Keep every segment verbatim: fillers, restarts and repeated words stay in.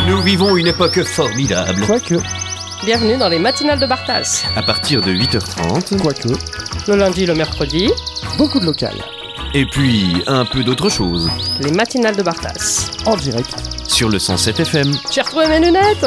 Nous vivons une époque formidable. Quoique. Bienvenue dans les matinales de Bartas. À partir de huit heures trente. Quoique. Le lundi et le mercredi. Beaucoup de local. Et puis, un peu d'autre chose. Les matinales de Bartas. En direct. Sur le cent sept F M. J'ai retrouvé mes lunettes.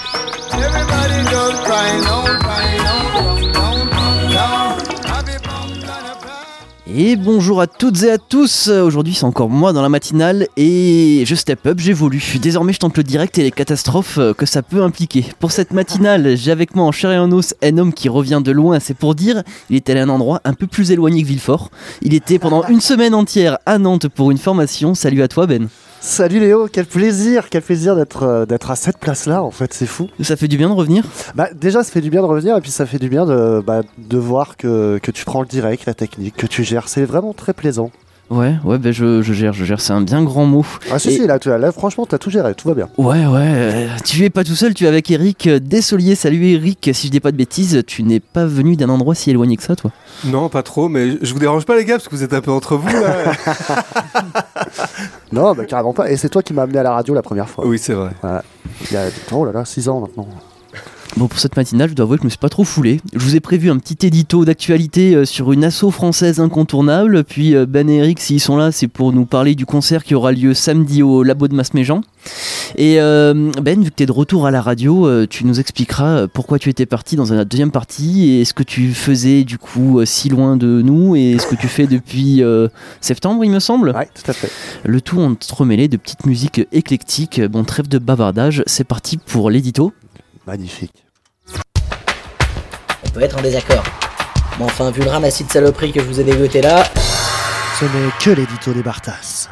Et bonjour à toutes et à tous. Aujourd'hui c'est encore moi dans la matinale et je step up, j'évolue. Désormais je tente le direct et les catastrophes que ça peut impliquer. Pour cette matinale, j'ai avec moi en chair et en os un homme qui revient de loin, c'est pour dire. Il est allé à un endroit un peu plus éloigné que Villefort. Il était pendant une semaine entière à Nantes pour une formation. Salut à toi Ben. Salut Léo, quel plaisir, quel plaisir d'être, euh, d'être à cette place-là, en fait, c'est fou. Ça fait du bien de revenir ? Bah déjà, ça fait du bien de revenir, et puis ça fait du bien de, bah, de voir que, que tu prends le direct, la technique, que tu gères, c'est vraiment très plaisant. Ouais, ouais, ben je, je gère, je gère, c'est un bien grand mot. Ah si, et... si, là, tu, là, franchement, t'as tout géré, tout va bien. Ouais, ouais, euh, tu es pas tout seul, tu es avec Eric Dessolier. Salut Eric, si je dis pas de bêtises, tu n'es pas venu d'un endroit si éloigné que ça, toi ? Non, pas trop, mais je vous dérange pas les gars, parce que vous êtes un peu entre vous là. Non, bah carrément pas, et c'est toi qui m'as amené à la radio la première fois. Oui, c'est vrai. Voilà. Il y a, oh là là, six ans maintenant. Bon, pour cette matinale, je dois avouer que je me suis pas trop foulé. Je vous ai prévu un petit édito d'actualité euh, sur une asso française incontournable. Puis euh, Ben et Eric, s'ils sont là, c'est pour nous parler du concert qui aura lieu samedi au Labo de Masméjean. Et euh, Ben, vu que tu es de retour à la radio, euh, tu nous expliqueras pourquoi tu étais parti dans la deuxième partie et ce que tu faisais du coup euh, si loin de nous et ce que tu fais depuis euh, septembre, il me semble. Ouais, tout à fait. Le tout entremêlé de petites musiques éclectiques. Bon, trêve de bavardage, c'est parti pour l'édito. Magnifique. On peut être en désaccord. Mais enfin, vu le ramassis de saloperies que je vous ai dégoté là... Ce n'est que l'édito des Bartas.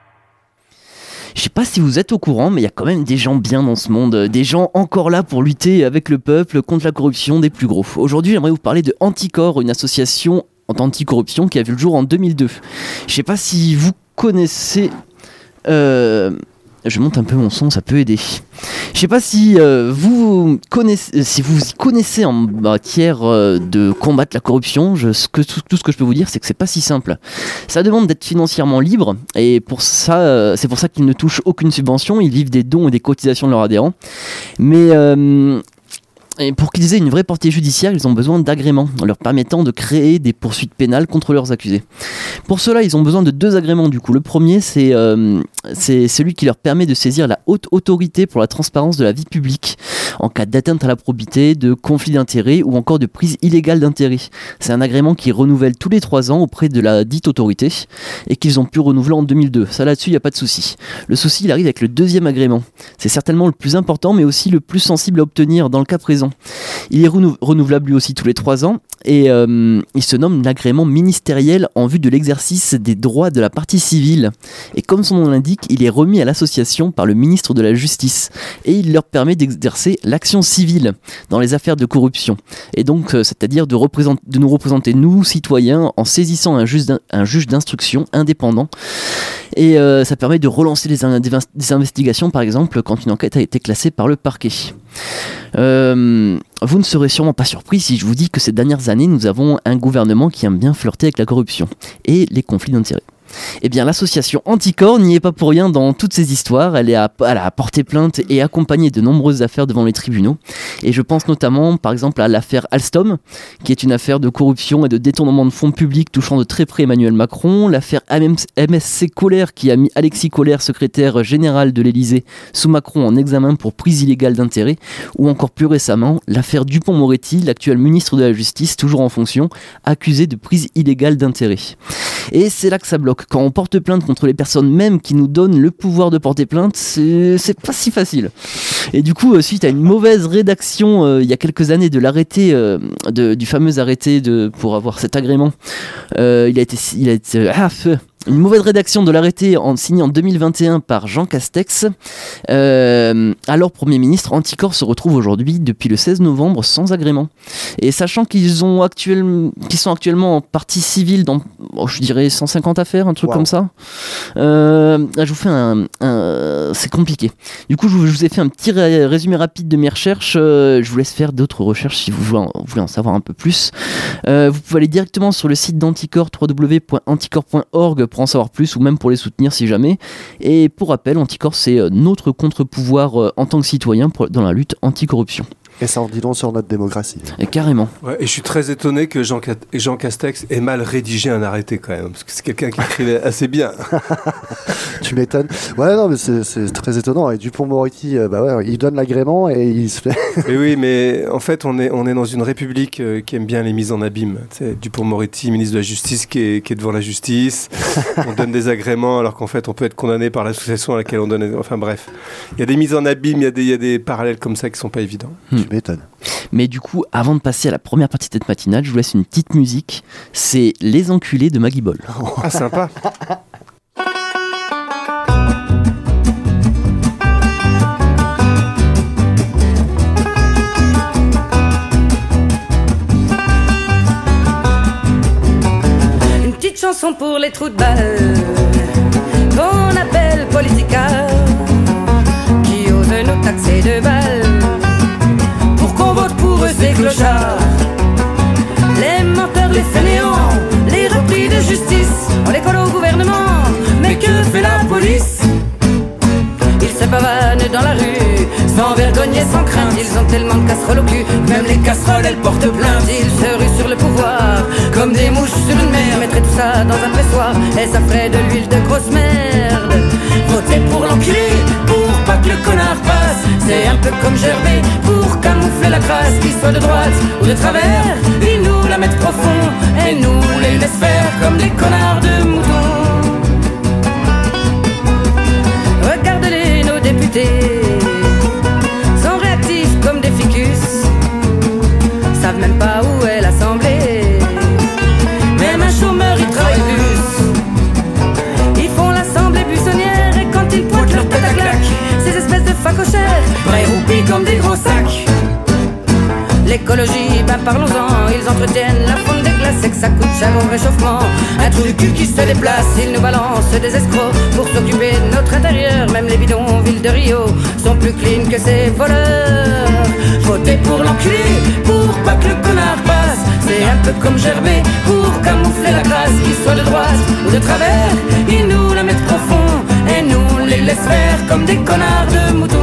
Je sais pas si vous êtes au courant, mais il y a quand même des gens bien dans ce monde, des gens encore là pour lutter avec le peuple contre la corruption des plus gros. Aujourd'hui, j'aimerais vous parler de Anticor, une association anti-corruption qui a vu le jour en deux mille deux. Je sais pas si vous connaissez... Euh... Je monte un peu mon son, ça peut aider. Je sais pas si euh, vous connaissez, si vous y connaissez en matière euh, de combattre la corruption. Je, ce que, tout, tout ce que je peux vous dire, c'est que c'est pas si simple. Ça demande d'être financièrement libre, et pour ça, euh, c'est pour ça qu'ils ne touchent aucune subvention. Ils vivent des dons et des cotisations de leurs adhérents. Mais euh, Et pour qu'ils aient une vraie portée judiciaire, ils ont besoin d'agréments leur permettant de créer des poursuites pénales contre leurs accusés. Pour cela, ils ont besoin de deux agréments du coup. Le premier, c'est, euh, c'est celui qui leur permet de saisir la haute autorité pour la transparence de la vie publique en cas d'atteinte à la probité, de conflit d'intérêts ou encore de prise illégale d'intérêts. C'est un agrément qui renouvelle tous les trois ans auprès de la dite autorité et qu'ils ont pu renouveler en deux mille deux. Ça là-dessus, il n'y a pas de souci. Le souci, il arrive avec le deuxième agrément. C'est certainement le plus important mais aussi le plus sensible à obtenir dans le cas présent. Il est renou- renouvelable lui aussi tous les trois ans et euh, il se nomme l'agrément ministériel en vue de l'exercice des droits de la partie civile. Et comme son nom l'indique, il est remis à l'association par le ministre de la Justice et il leur permet d'exercer l'action civile dans les affaires de corruption. Et donc, euh, c'est-à-dire de, représent- de nous représenter, nous, citoyens, en saisissant un juge, d'in- un juge d'instruction indépendant. Et euh, ça permet de relancer les in- des, in- des investigations, par exemple, quand une enquête a été classée par le parquet. Euh, vous ne serez sûrement pas surpris si je vous dis que ces dernières années, nous avons un gouvernement qui aime bien flirter avec la corruption et les conflits d'intérêts. Eh bien, l'association Anticor n'y est pas pour rien dans toutes ces histoires. Elle, est à, elle a porté plainte et accompagné de nombreuses affaires devant les tribunaux. Et je pense notamment, par exemple, à l'affaire Alstom, qui est une affaire de corruption et de détournement de fonds publics touchant de très près Emmanuel Macron. L'affaire M S C Colère, qui a mis Alexis Colère, secrétaire général de l'Élysée, sous Macron en examen pour prise illégale d'intérêt. Ou encore plus récemment, l'affaire Dupond-Moretti, l'actuel ministre de la Justice, toujours en fonction, accusé de prise illégale d'intérêt. Et c'est là que ça bloque. Quand on porte plainte contre les personnes même qui nous donnent le pouvoir de porter plainte, c'est, c'est pas si facile. Et du coup, suite à une mauvaise rédaction euh, il y a quelques années de l'arrêté, euh, de, du fameux arrêté de, pour avoir cet agrément, euh, il a été, il a été ah, feu. Une mauvaise rédaction de l'arrêté en, signé en deux mille vingt et un par Jean Castex. Euh, alors Premier ministre, Anticor se retrouve aujourd'hui depuis le seize novembre sans agrément. Et sachant qu'ils, ont actuel, qu'ils sont actuellement en partie civile dans, oh, je dirais, cent cinquante affaires, un truc wow. comme ça. Euh, je vous fais un... un c'est compliqué. Du coup, je vous, je vous ai fait un petit ré- résumé rapide de mes recherches. Euh, je vous laisse faire d'autres recherches si vous voulez en, vous voulez en savoir un peu plus. Euh, vous pouvez aller directement sur le site d'Anticor, w w w point anticor point org, pour en savoir plus ou même pour les soutenir si jamais. Et pour rappel, Anticorps, c'est euh, notre contre-pouvoir euh, en tant que citoyen pour, dans la lutte anticorruption. Et ça en dit long sur notre démocratie. Et carrément. Ouais, et je suis très étonné que Jean, Ca- Jean Castex ait mal rédigé un arrêté quand même, parce que c'est quelqu'un qui écrivait assez bien. Tu m'étonnes. Ouais, non, mais c'est, c'est très étonnant. Et Dupond-Moretti, euh, bah ouais, il donne l'agrément et il se fait. Mais oui, mais en fait, on est, on est dans une république euh, qui aime bien les mises en abîme. Tu sais, Dupond-Moretti, ministre de la Justice, qui est, qui est devant la justice. On donne des agréments alors qu'en fait, on peut être condamné par l'association à laquelle on donne. Enfin bref, il y a des mises en abîme, il y a des, il y a des parallèles comme ça qui sont pas évidents. Tu m'étonnes. Mais du coup, avant de passer à la première partie de cette matinale, je vous laisse une petite musique. C'est Les Enculés de Maggie Ball. Ah, sympa. Une petite chanson pour les trous de balle qu'on appelle Politica, qui osent nous taxer de balles pour qu'on vote pour eux ces clochards. Les menteurs, les fainéants, les repris de justice, on les colle au gouvernement. Mais que fait la police? Ils se pavanent dans la rue, sans vergogne et sans crainte. Ils ont tellement de casseroles au cul, même les casseroles elles portent plainte. Ils se ruent sur le pouvoir, comme des mouches sur une mer. Mettraient tout ça dans un pressoir, et ça ferait de l'huile de grosse merde. Votez pour l'enculé, pour pas que le connard passe. C'est un peu comme Gervais, pour camoufler la crasse. Qu'ils soient de droite ou de travers, ils nous la mettent profond, et nous les laissent faire comme des connards de moutons. Regardez-les, nos députés sont réactifs comme des ficus, savent même pas où est l'Assemblée. Même un chômeur, il travaille plus. Ils font l'Assemblée buissonnière, et quand ils pointent leur tête à claque, ces espèces de facochères, vrais roupis comme des gros sacs. L'écologie, ben parlons-en, ils entretiennent la fonte des glaces et que ça coûte cher au réchauffement. Un trou du cul qui se déplace, ils nous balancent des escrocs pour s'occuper de notre intérieur. Même les bidonvilles de Rio sont plus clean que ces voleurs. Votez pour l'enculé, pour pas que le connard passe. C'est un peu comme Gervais, pour camoufler la crasse. Qu'ils soient de droite ou de travers, ils nous la mettent profond, et nous les laissent faire comme des connards de moutons.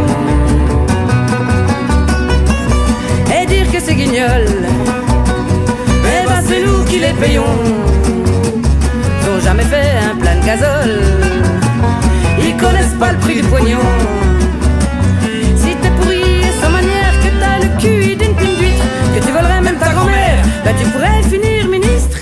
Et dire que c'est guignols, eh ben c'est nous qui les payons. Ils ont jamais fait un plein de gazole, ils connaissent pas le prix du pognon. Si t'es pourri et sans manière, que t'as le cul d'une pine d'huître, que tu volerais même ta grand-mère, ben tu pourrais finir ministre.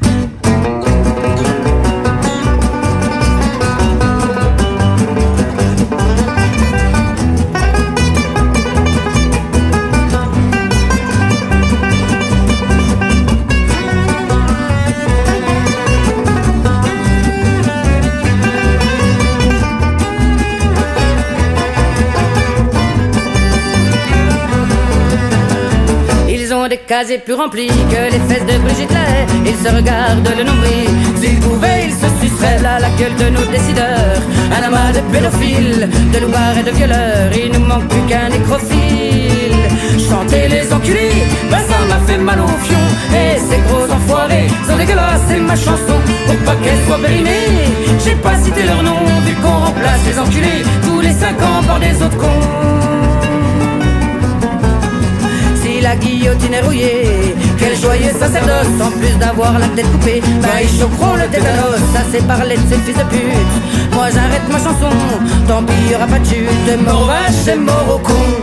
Des casiers plus remplis que les fesses de Brigitte Lahaie. Ils se regardent le nombril, s'ils pouvaient ils se suceraient là la gueule de nos décideurs. Un amas de pédophiles, de loupards et de violeurs, il nous manque plus qu'un nécrophile. Chanter les enculés, ben ça m'a fait mal au fion. Et ces gros enfoirés sont dégueulasses, c'est ma chanson, pour pas qu'elle soit périmée. J'ai pas cité leur nom, vu qu'on remplace les enculés tous les cinq ans par des autres cons. La guillotine est rouillée, quel joyeux sacerdoce. En plus d'avoir la tête coupée, bah ils choqueront le tétanos. Ça c'est parler de ces fils de pute. Moi j'arrête ma chanson, tant pis y'aura pas de chute. Mort aux vaches et mort aux cons.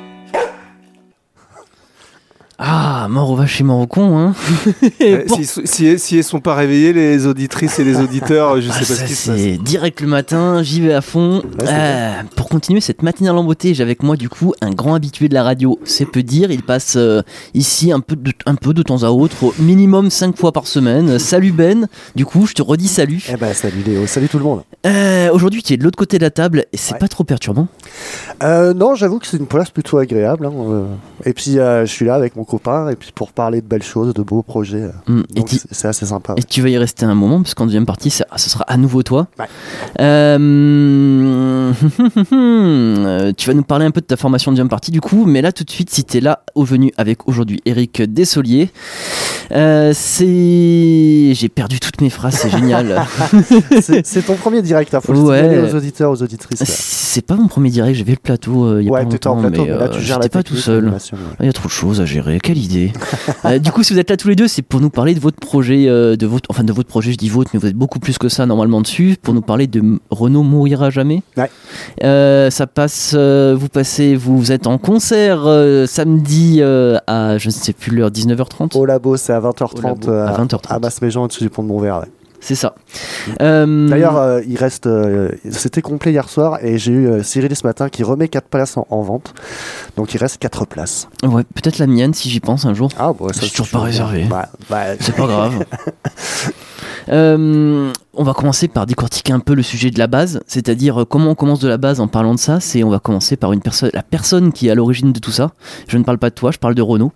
Ah, mort aux vaches et mort aux cons, hein. Ouais, bon. Si, si, si elles sont pas réveillées, les auditrices et les auditeurs, je sais ah, pas ça, ce qui se passe. C'est direct le matin, j'y vais à fond. Ouais, euh, pour continuer cette matinale en beauté, j'ai avec moi du coup un grand habitué de la radio. C'est peu dire, il passe euh, ici un peu, de, un peu de temps à autre, au minimum cinq fois par semaine. Salut Ben, du coup je te redis salut. Eh ben salut Léo, salut tout le monde. Euh, aujourd'hui tu es de l'autre côté de la table et c'est Ouais. pas trop perturbant. Euh, non, j'avoue que c'est une place plutôt agréable. Hein, euh. Et puis euh, je suis là avec mon copain, et puis pour parler de belles choses, de beaux projets. euh. Hum, et Donc ti- c'est, c'est assez sympa. Et tu vas y rester un moment, parce qu'en deuxième partie, ça- ce sera à nouveau toi. Ouais. Euh, Euh, tu vas nous parler un peu de ta formation de Jump Party du coup, mais là tout de suite, si t'es là au venu avec aujourd'hui Eric Dessolier, euh, c'est... J'ai perdu toutes mes phrases, c'est génial. c'est, c'est ton premier direct, hein, faut le Ouais. signaler aux auditeurs, aux auditrices. Là. C'est pas mon premier direct, j'ai vu le plateau euh, il y a Ouais, pas t'étais en longtemps, plateau, mais mais là euh, tu gères j'étais la pas tout technique, seul. l'animation, ouais. Il y a trop de choses à gérer, quelle idée. euh, Du coup, si vous êtes là tous les deux, c'est pour nous parler de votre projet, euh, de votre, enfin de votre projet, je dis vôtre, mais vous êtes beaucoup plus que ça normalement dessus, pour nous parler de M- Renaud mourira jamais. Ouais. Euh, ça passe, euh, vous passez, vous êtes en concert euh, samedi euh, à, je ne sais plus l'heure, dix-neuf heures trente. Au labo, c'est à vingt heures Au trente, labo, à euh, vingt heures trente. à Basse-Méjean, au-dessus du pont de Montvert. Ouais. C'est ça. Euh, D'ailleurs, euh, il reste, euh, c'était complet hier soir et j'ai eu euh, Cyril ce matin qui remet quatre places en, en vente. Donc il reste quatre places. ouais, peut-être la mienne si j'y pense un jour. Ah, bon, ça C'est toujours pas réservé. Bah, bah, C'est pas grave. Euh, on va commencer par décortiquer un peu le sujet de la base, c'est-à-dire euh, comment on commence de la base en parlant de ça. C'est on va commencer par une personne, la personne qui est à l'origine de tout ça. Je ne parle pas de toi, je parle de Renaud.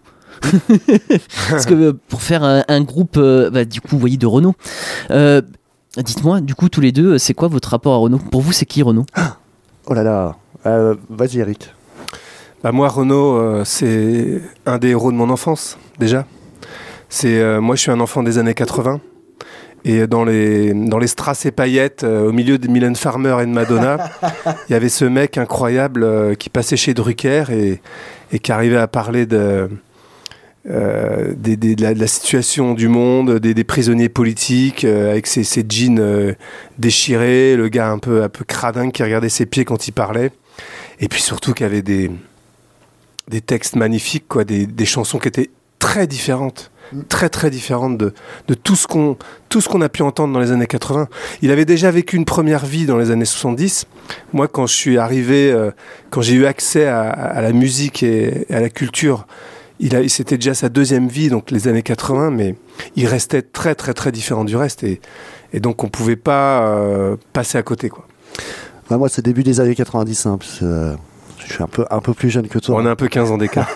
Parce que euh, pour faire un, un groupe, euh, bah, du coup, vous voyez, de Renaud. Euh, dites-moi, du coup, tous les deux, c'est quoi votre rapport à Renaud ? Pour vous, c'est qui Renaud ? Oh là là. Euh, vas-y, Eric. Bah moi, Renaud, euh, c'est un des héros de mon enfance, déjà. C'est, euh, moi, je suis un enfant des années quatre-vingts. Et dans les, dans les strass et paillettes, euh, au milieu de Mylène Farmer et de Madonna, il y avait ce mec incroyable euh, qui passait chez Drucker et, et qui arrivait à parler de, euh, des, des, de, la, de la situation du monde, des, des prisonniers politiques, euh, avec ses, ses jeans euh, déchirés, le gars un peu, un peu cradingue qui regardait ses pieds quand il parlait. Et puis surtout qui avait des, des textes magnifiques, quoi, des, des chansons qui étaient très différentes. Très très différente de, de tout, ce qu'on, tout ce qu'on a pu entendre dans les années quatre-vingts. Il avait déjà vécu une première vie dans les années soixante-dix. Moi, quand je suis arrivé, euh, quand j'ai eu accès à, à la musique et à la culture, il a, c'était déjà sa deuxième vie, donc les années quatre-vingts, mais il restait très très très différent du reste. Et, et donc on ne pouvait pas euh, passer à côté, quoi. Bah, moi, c'est début des années quatre-vingt-dix. Hein, parce que, euh, je suis un peu, un peu plus jeune que toi. On a un peu quinze ans d'écart.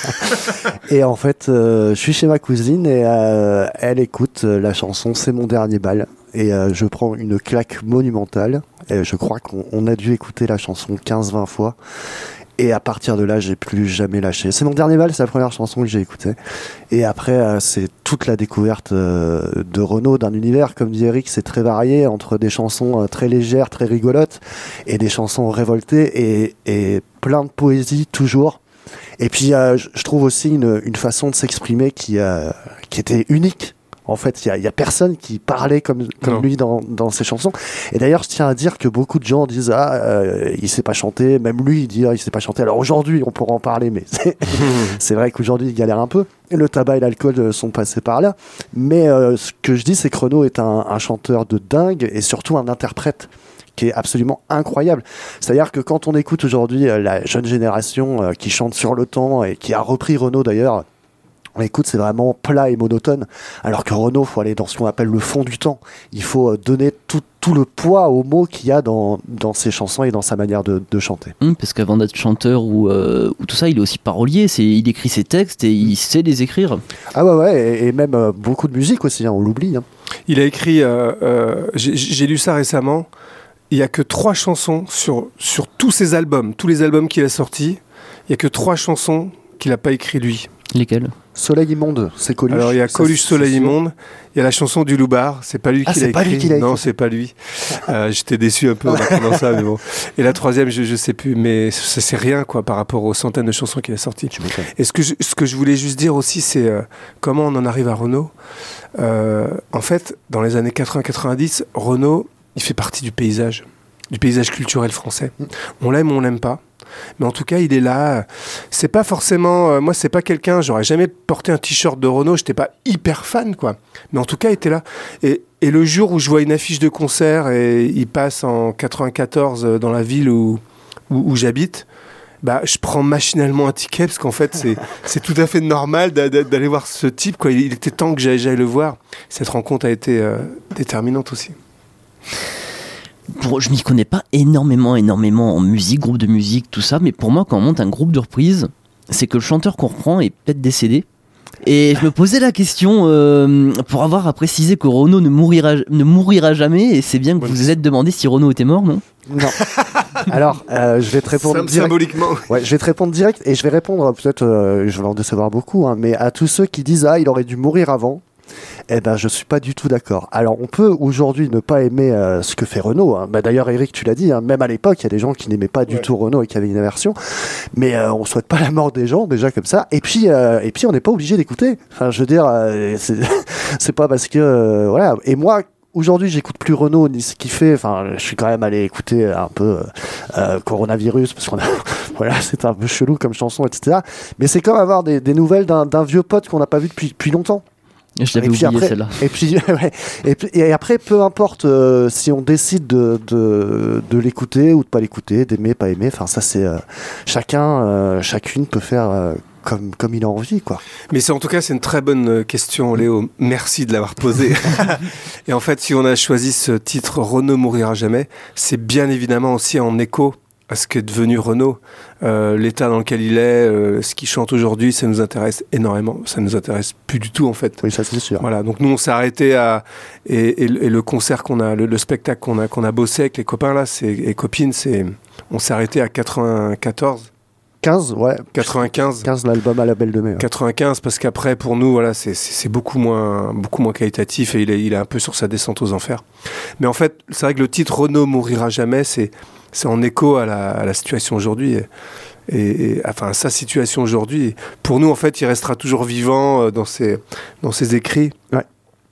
Et en fait, euh, je suis chez ma cousine et euh, elle écoute euh, la chanson C'est mon dernier bal. Et euh, je prends une claque monumentale. Et je crois qu'on on a dû écouter la chanson quinze vingt fois. Et à partir de là, j'ai plus jamais lâché. C'est mon dernier bal, c'est la première chanson que j'ai écoutée. Et après, euh, c'est toute la découverte euh, de Renaud, d'un univers, comme dit Eric, c'est très varié, entre des chansons euh, très légères, très rigolotes, et des chansons révoltées, et, et plein de poésie, toujours. Et puis, euh, je trouve aussi une, une façon de s'exprimer qui, euh, qui était unique. En fait, il n'y a, a personne qui parlait comme, comme lui dans, dans ses chansons. Et d'ailleurs, je tiens à dire que beaucoup de gens disent « Ah, euh, il ne sait pas chanter ». Même lui, il dit « Ah, il ne sait pas chanter ». Alors aujourd'hui, on pourra en parler, mais c'est, c'est vrai qu'aujourd'hui, il galère un peu. Et le tabac et l'alcool sont passés par là. Mais euh, ce que je dis, c'est que Renaud est un, un chanteur de dingue et surtout un interprète qui est absolument incroyable. C'est-à-dire que quand on écoute aujourd'hui euh, la jeune génération euh, qui chante sur le temps et qui a repris Renaud d'ailleurs, on écoute, c'est vraiment plat et monotone. Alors que Renaud, il faut aller dans ce qu'on appelle le fond du temps. Il faut euh, donner tout, tout le poids aux mots qu'il y a dans, dans ses chansons et dans sa manière de, de chanter. Mmh, parce qu'avant d'être chanteur ou, euh, ou tout ça, il est aussi parolier. C'est, il écrit ses textes et il sait les écrire. Ah ouais, ouais, et, et même euh, beaucoup de musique aussi, hein, on l'oublie. Hein. Il a écrit, euh, euh, j'ai, j'ai lu ça récemment, il n'y a que trois chansons sur, sur tous ses albums, tous les albums qu'il a sortis, il n'y a que trois chansons qu'il n'a pas écrit lui. Lesquelles ? Soleil immonde, c'est Coluche. Alors il y a Ça, Coluche, c'est Soleil sûr. immonde, il y a la chanson du Loupard, c'est pas lui Ah, qui c'est l'a pas écrit. lui qui l'a Non, écrit. c'est pas lui. Euh, j'étais déçu un peu en apprenant ça, mais bon. Et la troisième, je, je sais plus, mais c'est, c'est rien quoi par rapport aux centaines de chansons qu'il a sorties. Et ce que je, ce que je voulais juste dire aussi, c'est euh, comment on en arrive à Renaud. Euh, en fait, dans les années quatre-vingts quatre-vingt-dix, Renaud, il fait partie du paysage, du paysage culturel français. On l'aime ou on l'aime pas. Mais en tout cas, il est là. C'est pas forcément. Euh, moi, c'est pas quelqu'un. J'aurais jamais porté un t-shirt de Renaud. J'étais pas hyper fan, quoi. Mais en tout cas, il était là. Et, et le jour où je vois une affiche de concert et il passe en quatre-vingt-quatorze dans la ville où, où, où j'habite, bah, je prends machinalement un ticket parce qu'en fait, c'est, c'est tout à fait normal d'a, d'a, d'aller voir ce type, quoi. Il était temps que j'aille, j'aille le voir. Cette rencontre a été euh, déterminante aussi. Pour, je m'y connais pas énormément, énormément en musique, groupe de musique, tout ça, mais pour moi, quand on monte un groupe de reprise, c'est que le chanteur qu'on reprend est peut-être décédé, Et je me posais la question, euh, pour avoir à préciser que Renaud ne mourira, ne mourira jamais, et c'est bien que vous vous êtes demandé si Renaud était mort, non ? Non. Alors, euh, je vais te répondre Sym- direct. symboliquement. Ouais, je vais te répondre direct et je vais répondre peut-être, euh, je vais en décevoir beaucoup, hein, mais à tous ceux qui disent ah il aurait dû mourir avant. Eh ben, je suis pas du tout d'accord. Alors, on peut aujourd'hui ne pas aimer euh, ce que fait Renaud. Hein. Bah, d'ailleurs, Eric, tu l'as dit, hein, même à l'époque, il y a des gens qui n'aimaient pas du Ouais. tout Renaud et qui avaient une aversion. Mais euh, on souhaite pas la mort des gens, déjà comme ça. Et puis, euh, et puis on n'est pas obligé d'écouter. Enfin, je veux dire, euh, c'est, c'est pas parce que. Euh, voilà. Et moi, aujourd'hui, j'écoute plus Renaud ni ce qu'il fait. Enfin, je suis quand même allé écouter un peu euh, Coronavirus parce qu'on a. Voilà, c'est un peu chelou comme chanson, et cetera. Mais c'est comme avoir des, des nouvelles d'un, d'un vieux pote qu'on n'a pas vu depuis, depuis longtemps. Je l'avais Et puis oublié après- celle-là. Et puis, ouais. et, puis- et après, peu importe euh, si on décide de, de, de l'écouter ou de pas l'écouter, d'aimer, pas aimer. Enfin, ça, c'est euh, chacun, euh, chacune peut faire euh, comme, comme il a envie, quoi. Mais c'est, en tout cas, c'est une très bonne euh, question, Léo. Merci de l'avoir posée. Et en fait, si on a choisi ce titre Renaud mourira jamais, c'est bien évidemment aussi en écho à ce qu'est devenu Renaud. Euh, l'état dans lequel il est, euh, ce qu'il chante aujourd'hui, ça nous intéresse énormément. Ça nous intéresse plus du tout, en fait. Oui, ça, c'est sûr. Voilà, donc nous on s'est arrêté à et, et, le- et le concert qu'on a, le, le spectacle qu'on a qu'on a bossé avec les copains là, c'est et copines, c'est on s'est arrêté à quatre-vingt-quatorze, quinze, ouais. quatre-vingt-quinze, quinze, l'album à la Belle de Mai. Ouais. quatre-vingt-quinze, parce qu'après pour nous voilà c'est, c'est, c'est beaucoup moins beaucoup moins qualitatif et il est il est un peu sur sa descente aux enfers. Mais en fait c'est vrai que le titre Renaud mourira jamais, c'est c'est en écho à la, à la situation aujourd'hui. Et, Et, et enfin sa situation aujourd'hui, pour nous en fait il restera toujours vivant euh, dans ses, dans ses écrits, ouais.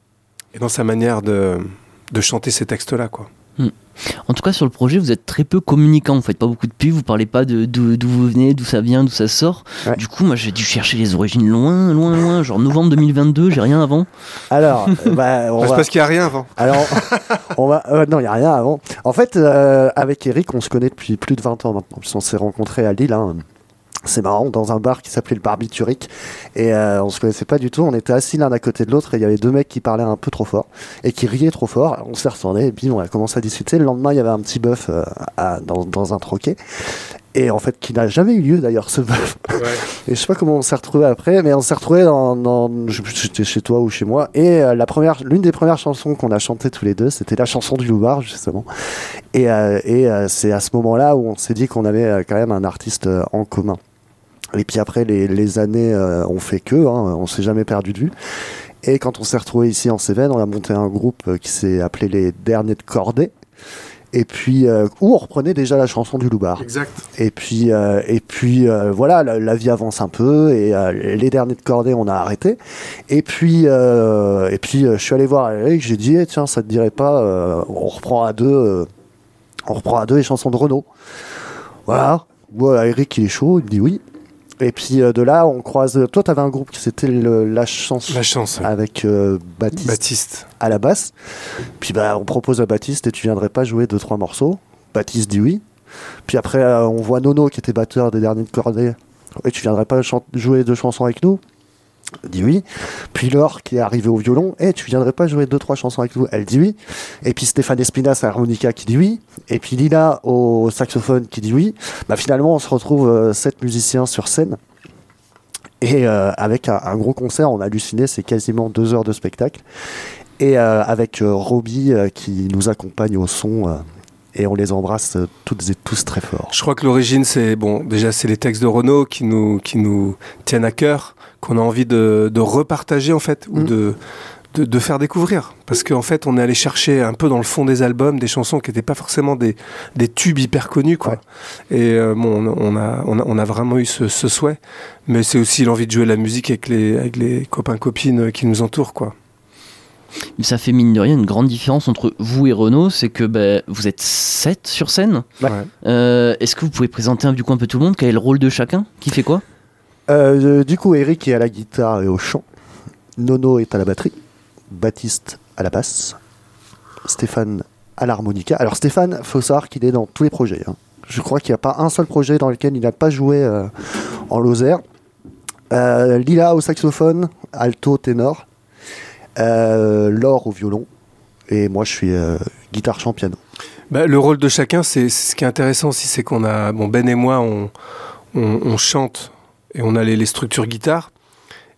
Et dans sa manière de, de chanter ces textes là quoi. Hmm. En tout cas sur le projet vous êtes très peu communicant, vous faites pas beaucoup de pubs, vous parlez pas de d'où, d'où vous venez, d'où ça vient, d'où ça sort. Ouais. Du coup moi j'ai dû chercher les origines loin loin loin, genre novembre deux mille vingt-deux, j'ai rien avant. Alors, euh, bah, on Bah, c'est va... parce qu'il n'y a rien avant. Alors, on va. euh, non, il n'y a rien avant. En fait, euh, avec Eric, on se connaît depuis plus de vingt ans maintenant. Puis on s'est rencontrés à Lille. Hein. C'est marrant, dans un bar qui s'appelait le Barbiturique. Et euh, on se connaissait pas du tout. On était assis l'un à côté de l'autre et il y avait deux mecs qui parlaient un peu trop fort et qui riaient trop fort. On s'est retournés et puis on a commencé à discuter. Le lendemain, il y avait un petit bœuf euh, à- dans, dans un troquet. Et en fait, qui n'a jamais eu lieu d'ailleurs, ce bœuf. Ouais. Et je sais pas comment on s'est retrouvés après, mais on s'est retrouvés dans, dans je sais plus si c'était chez toi ou chez moi. Et euh, la première, l'une des premières chansons qu'on a chantées tous les deux, c'était la chanson du Loupard, justement. Et, euh, et euh, c'est à ce moment-là où on s'est dit qu'on avait euh, quand même un artiste euh, en commun. Et puis après, les, les années euh, ont fait que, hein, on s'est jamais perdu de vue. Et quand on s'est retrouvés ici en Cévennes, on a monté un groupe euh, qui s'est appelé les Derniers de Cordée. Et puis, euh, où on reprenait déjà la chanson du Loupard. Exact. Et puis, euh, et puis euh, voilà, la, la vie avance un peu et euh, les Derniers de Cordée, on a arrêté. Et puis, euh, et puis euh, je suis allé voir Eric, j'ai dit, eh, tiens, ça te dirait pas, euh, on reprend à deux, euh, on reprend à deux les chansons de Renaud. Voilà. Voilà, Eric, il est chaud, il me dit oui. Et puis euh, de là, on croise. Toi, t'avais un groupe qui c'était le, la chance. La chance. Ouais. Avec euh, Baptiste, Baptiste. à la basse. Puis bah, on propose à Baptiste et tu viendrais pas jouer deux trois morceaux. Baptiste dit oui. Puis après, euh, on voit Nono qui était batteur des Derniers de Cordée. Et tu viendrais pas chan- jouer deux chansons avec nous? Dit oui. Puis Laure qui est arrivée au violon. Et tu viendrais pas jouer deux trois chansons avec nous? Elle dit oui. Et puis Stéphane Espinas à l'harmonica qui dit oui. Et puis Lila au saxophone qui dit oui. Bah finalement, on se retrouve euh, sept musiciens sur scène. Et euh, avec un, un gros concert, on a halluciné, c'est quasiment deux heures de spectacle. Et euh, avec euh, Roby euh, qui nous accompagne au son. Euh, et on les embrasse euh, toutes et tous très fort. Je crois que l'origine, c'est bon. Déjà, c'est les textes de Renaud qui nous qui nous tiennent à cœur, qu'on a envie de, de repartager en fait, ou Mm. de, de de faire découvrir. Parce qu'en fait, on est allé chercher un peu dans le fond des albums des chansons qui n'étaient pas forcément des des tubes hyper connus, quoi. Ouais. Et euh, bon, on, on a on a on a vraiment eu ce, ce souhait, mais c'est aussi l'envie de jouer de la musique avec les avec les copains copines qui nous entourent, quoi. Mais ça fait mine de rien une grande différence entre vous et Renaud, c'est que bah, vous êtes sept sur scène. Ouais. Euh, est-ce que vous pouvez présenter un, du coup un peu tout le monde? Quel est le rôle de chacun? Qui fait quoi? Euh, du coup, Eric est à la guitare et au chant. Nono est à la batterie. Baptiste à la basse. Stéphane à l'harmonica. Alors Stéphane, faut savoir qu'il est dans tous les projets. Hein. Je crois qu'il n'y a pas un seul projet dans lequel il n'a pas joué euh, en Lozère. Euh, Lila au saxophone, alto, ténor. Euh, Laure au violon. Et moi, je suis euh, guitare, chant, piano. Bah, le rôle de chacun, c'est, c'est ce qui est intéressant aussi, c'est qu'on a, bon, Ben et moi, on, on, on chante et on a les, les structures guitare.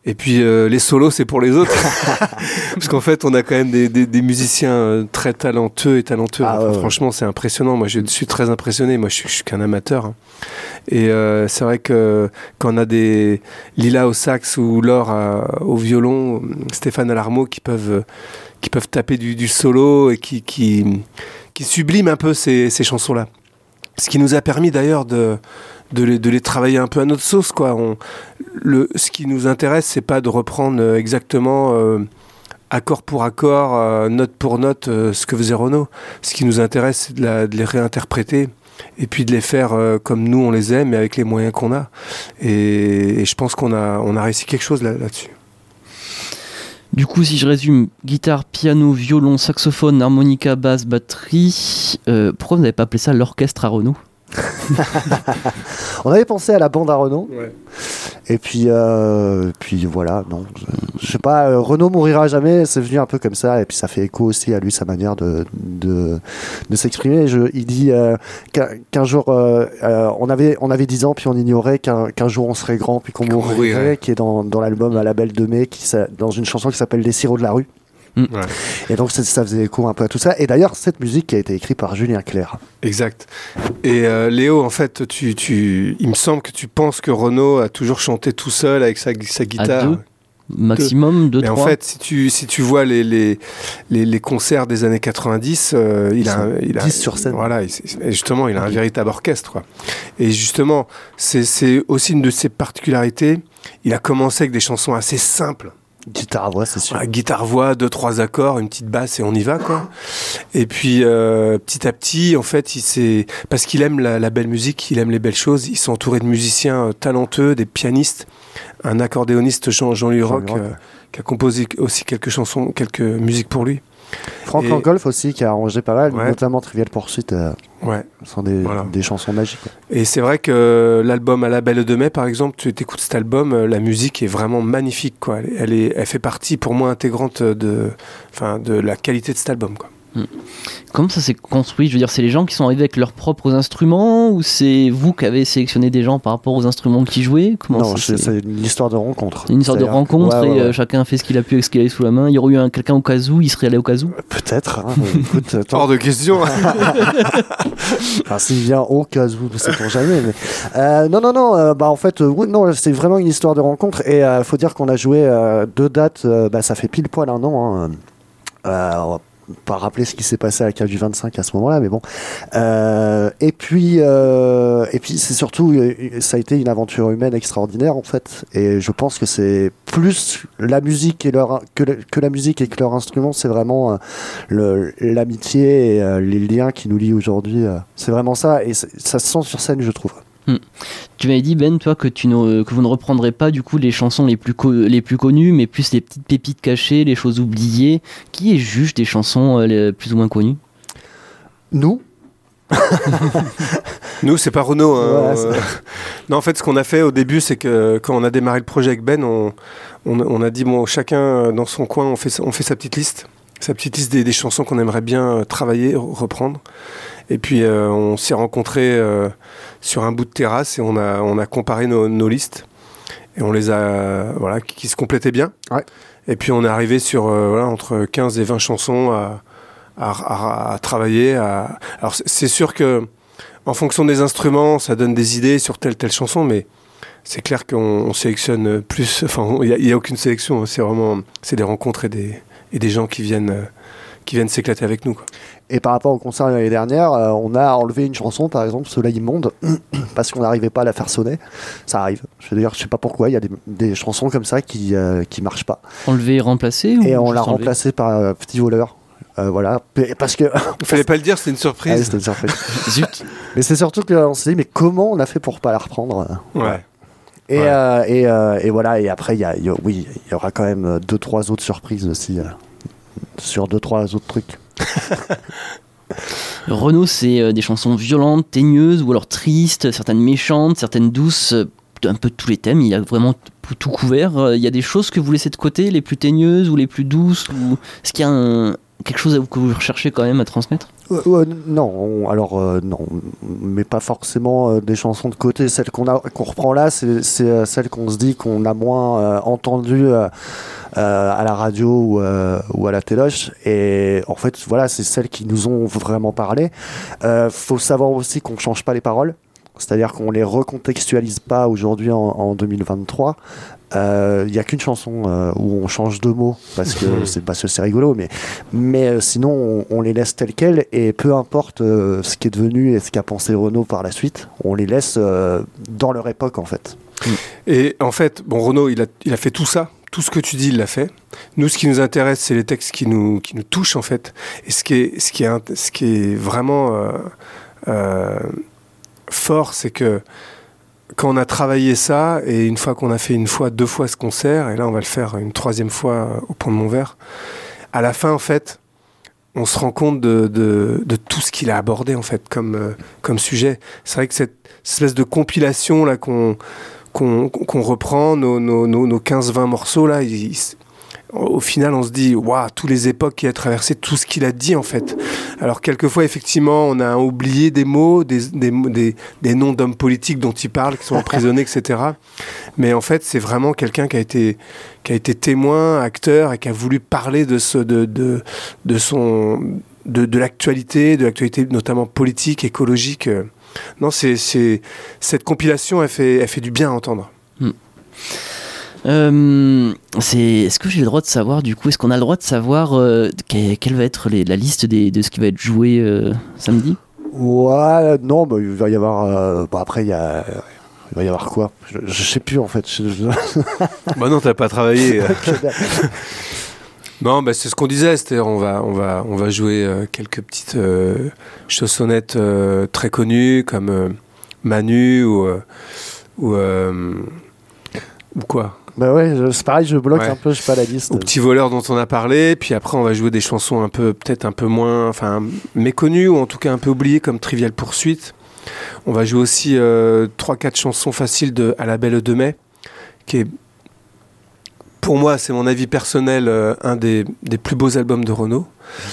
Et puis euh, les solos, c'est pour les autres. Parce qu'en fait, on a quand même des, des, des musiciens euh, très talentueux et talentueux. Ah, Enfin, ouais, franchement, c'est impressionnant. Moi, je suis très impressionné. Moi, je suis, je suis qu'un amateur. Hein. Et euh, c'est vrai que quand on a des Lila au sax ou Laure à, au violon, Stéphane à l'harmo qui peuvent, qui peuvent taper du, du solo et qui, qui, qui subliment un peu ces, ces chansons-là. Ce qui nous a permis d'ailleurs de... De les, de les travailler un peu à notre sauce, quoi. On, le, ce qui nous intéresse, c'est pas de reprendre exactement euh, accord pour accord, euh, note pour note, euh, ce que faisait Renaud. Ce qui nous intéresse, c'est de, la, de les réinterpréter et puis de les faire euh, comme nous on les aime, mais avec les moyens qu'on a. Et, et je pense qu'on a, on a réussi quelque chose là, là-dessus. Du coup, si je résume, guitare, piano, violon, saxophone, harmonica, basse, batterie, euh, pourquoi vous n'avez pas appelé ça l'orchestre à Renaud ? On avait pensé à la bande à Renaud. Ouais. Et puis, euh, puis voilà, non. Je, je sais pas, euh, Renaud mourira jamais, c'est venu un peu comme ça. Et puis ça fait écho aussi à lui, sa manière de, de, de s'exprimer. Je, il dit euh, qu'un, qu'un jour, euh, euh, on, avait, on avait dix ans, puis on ignorait qu'un, qu'un jour on serait grand, puis qu'on mourrait, mourrait. qui est dans, dans l'album À la Belle de Mai, qui, dans une chanson qui s'appelle Les sirops de la rue. Ouais. Et donc ça, ça faisait écho un peu à tout ça. Et d'ailleurs, cette musique qui a été écrite par Julien Clerc. Exact. Et euh, Léo, en fait, tu, tu, il me semble que tu penses que Renaud a toujours chanté tout seul avec sa, sa guitare. À deux, maximum deux, Mais trois. en fait, si tu, si tu vois les, les, les, les concerts des années quatre-vingt-dix, euh, il a, un- il a dix sur scène. Voilà, il- et justement, il a un véritable orchestre, quoi. Et justement, c'est, c'est aussi une de ses particularités. Il a commencé avec des chansons assez simples. Guitare à voix, c'est sûr. Voilà, guitare-voix, deux, trois accords, une petite basse et on y va, quoi. Et puis, euh, petit à petit, en fait, il s'est... parce qu'il aime la, la belle musique, il aime les belles choses, il s'est entouré de musiciens euh, talentueux, des pianistes, un accordéoniste, Jean, Jean-Louis Roch, Jean-Louis euh, qui a composé aussi quelques chansons, quelques musiques pour lui. Franck Et- Langolf aussi, qui a arrangé pas mal, Ouais. notamment Trivial Pursuit, euh, Ouais. sont des, Voilà. des chansons magiques. quoi. Et c'est vrai que l'album À la Belle de Mai, par exemple, tu écoutes cet album, euh, la musique est vraiment magnifique, quoi. Elle, est- elle, est, elle fait partie, pour moi, intégrante de, enfin, de la qualité de cet album, quoi. Comment ça s'est construit ? Je veux dire, c'est les gens qui sont arrivés avec leurs propres instruments ou c'est vous qui avez sélectionné des gens par rapport aux instruments qu'ils jouaient ? Comment Non, ça, c'est, c'est une histoire de rencontre. une histoire de C'est-à-dire- rencontre Ouais, ouais, et euh, ouais. chacun a fait ce qu'il a pu avec ce qu'il avait sous la main. Il y aurait eu un, quelqu'un au cas où, il serait allé au cas où. Peut-être. Hein, écoute, tant- Hors de question. enfin, s'il vient au cas où, ne sait-on jamais. Mais... Euh, non, non, non. euh, bah, en fait, euh, oui, non, c'est vraiment une histoire de rencontre. Et il euh, faut dire qu'on a joué euh, deux dates. euh, bah, ça fait pile poil un an. Hein. Euh, on va pas rappeler ce qui s'est passé à la cave du vingt-cinq à ce moment-là, mais bon. Euh, et puis, euh, et puis, c'est surtout, euh, ça a été une aventure humaine extraordinaire en fait. Et je pense que c'est plus la musique et leur que, le- que la musique et que leur instrument, c'est vraiment euh, le, l'amitié et euh, les liens qui nous lient aujourd'hui. euh. c'est vraiment ça, et c'est- ça se sent sur scène, je trouve. Tu m'avais dit, Ben, toi, que, tu ne, que vous ne reprendrez pas du coup les chansons les plus, co- les plus connues, mais plus les petites pépites cachées, les choses oubliées. Qui est juge des chansons euh, les plus ou moins connues ? Nous, Nous, c'est pas Renaud. Hein. Voilà, c'est- Euh, non, en fait, ce qu'on a fait au début, c'est que quand on a démarré le projet avec Ben, on, on, on a dit, bon, chacun dans son coin, on fait, sa- on fait sa petite liste. Sa petite liste des, des chansons qu'on aimerait bien euh, travailler, re- reprendre. Et puis, euh, on s'est rencontrés euh, sur un bout de terrasse et on a, on a comparé nos, nos listes. Et on les a, voilà, qui, qui se complétaient bien. Ouais. Et puis, on est arrivé sur, euh, voilà, entre quinze et vingt chansons à, à, à- à travailler. À... Alors, c'est- c'est sûr que, en fonction des instruments, ça donne des idées sur telle telle chanson, mais c'est clair qu'on on sélectionne plus. Enfin, il n'y a, a aucune sélection. C'est vraiment, c'est des rencontres et des, et des gens qui viennent, euh, qui viennent s'éclater avec nous, quoi. et par rapport au concert de l'année dernière, euh, on a enlevé une chanson, par exemple, Soleil immonde, parce qu'on n'arrivait pas à la faire sonner. Ça arrive. Je veux dire, je sais pas pourquoi, il y a des, des chansons comme ça qui euh, qui marchent pas. Enlevé et remplacé ou Et on juste l'a enlevé ? remplacé par euh, Petit voleur. Euh, voilà, P- parce que Il fallait pas le dire, c'était une Ah, surprise. c'était une surprise. Zut. Mais c'est surtout qu'on s'est dit, mais comment on a fait pour pas la reprendre euh, Ouais. Et, Ouais. euh, et, euh, et voilà, et après, il y a, il y a- oui, il y aura quand même euh, deux, trois autres surprises aussi, euh, sur deux, trois autres trucs. Renaud, c'est euh, des chansons violentes, teigneuses ou alors tristes, certaines méchantes, certaines douces, euh, un peu tous les thèmes. Il a vraiment tout, tout couvert. Euh, Il y a des choses que vous laissez de côté, les plus teigneuses ou les plus douces ou... Est-ce qu'il y a un- quelque chose que vous recherchez quand même à transmettre ? Euh, euh, non, on- alors euh, non, mais pas forcément euh, des chansons de côté. Celles qu'on a, qu'on reprend là, c'est, c'est euh, celles qu'on se dit qu'on a moins euh, entendues euh, euh, à la radio ou, euh, ou à la téloche. Et en fait, voilà, c'est celles qui nous ont vraiment parlé. Euh, faut savoir aussi qu'on change pas les paroles. C'est-à-dire qu'on les recontextualise pas aujourd'hui en, en deux mille vingt-trois. Il euh, n'y a qu'une chanson euh, où on change de mots parce que c'est parce que c'est rigolo, mais, mais euh, sinon on, on les laisse telles quelles et peu importe euh, ce qui est devenu et ce qu'a pensé Renaud par la suite, on les laisse euh, dans leur époque en fait. Et en fait, bon, Renaud, il a, il a fait tout ça. Tout ce que tu dis, il l'a fait. Nous, ce qui nous intéresse, c'est les textes qui nous, qui nous touchent, en fait. Et ce qui est, ce qui est, ce qui est vraiment euh, euh, fort, c'est que quand on a travaillé ça, et une fois qu'on a fait une fois, deux fois ce concert, et là, on va le faire une troisième fois au Pont de Montvert, à la fin, en fait, on se rend compte de, de, de tout ce qu'il a abordé, en fait, comme, euh, comme sujet. C'est vrai que cette espèce de compilation, là, qu'on... Qu'on, qu'on reprend, nos, nos, nos, nos quinze vingt morceaux, là, il, il, au final, on se dit, waouh, toutes les époques qu'il a traversées, tout ce qu'il a dit, en fait. Alors, quelquefois, effectivement, on a oublié des mots, des, des, des, des noms d'hommes politiques dont il parle, qui sont emprisonnés, et cetera. Mais en fait, c'est vraiment quelqu'un qui a été, qui a été témoin, acteur, et qui a voulu parler de, ce, de, de, de, son, de, de l'actualité, de l'actualité notamment politique, écologique. Non, c'est, c'est, cette compilation, elle fait, elle fait du bien à entendre. Hmm. Euh, c'est, est-ce que j'ai le droit de savoir, du coup, est-ce qu'on a le droit de savoir euh, quelle, quelle va être les, la liste des, de ce qui va être joué euh, samedi ? Ouais, non, bah, il va y avoir. Euh, bah, après, il y a. Il va y avoir quoi ? je, je sais plus en fait. Je, je... Bah non, t'as pas travaillé. Non, bah c'est ce qu'on disait, c'est-à-dire on va, on va, on va jouer euh, quelques petites euh, chansonnettes euh, très connues comme euh, Manu ou euh, ou, euh, ou quoi. Bah ouais, je, c'est pareil, je bloque Ouais. un peu, je sais pas la liste. Au Petit Voleur dont on a parlé, puis après on va jouer des chansons un peu, peut-être un peu moins, enfin méconnues ou en tout cas un peu oubliées comme Trivial Poursuite. On va jouer aussi euh, trois quatre chansons faciles de À la Belle de Mai, qui est pour moi, c'est mon avis personnel, euh, un des, des plus beaux albums de Renaud.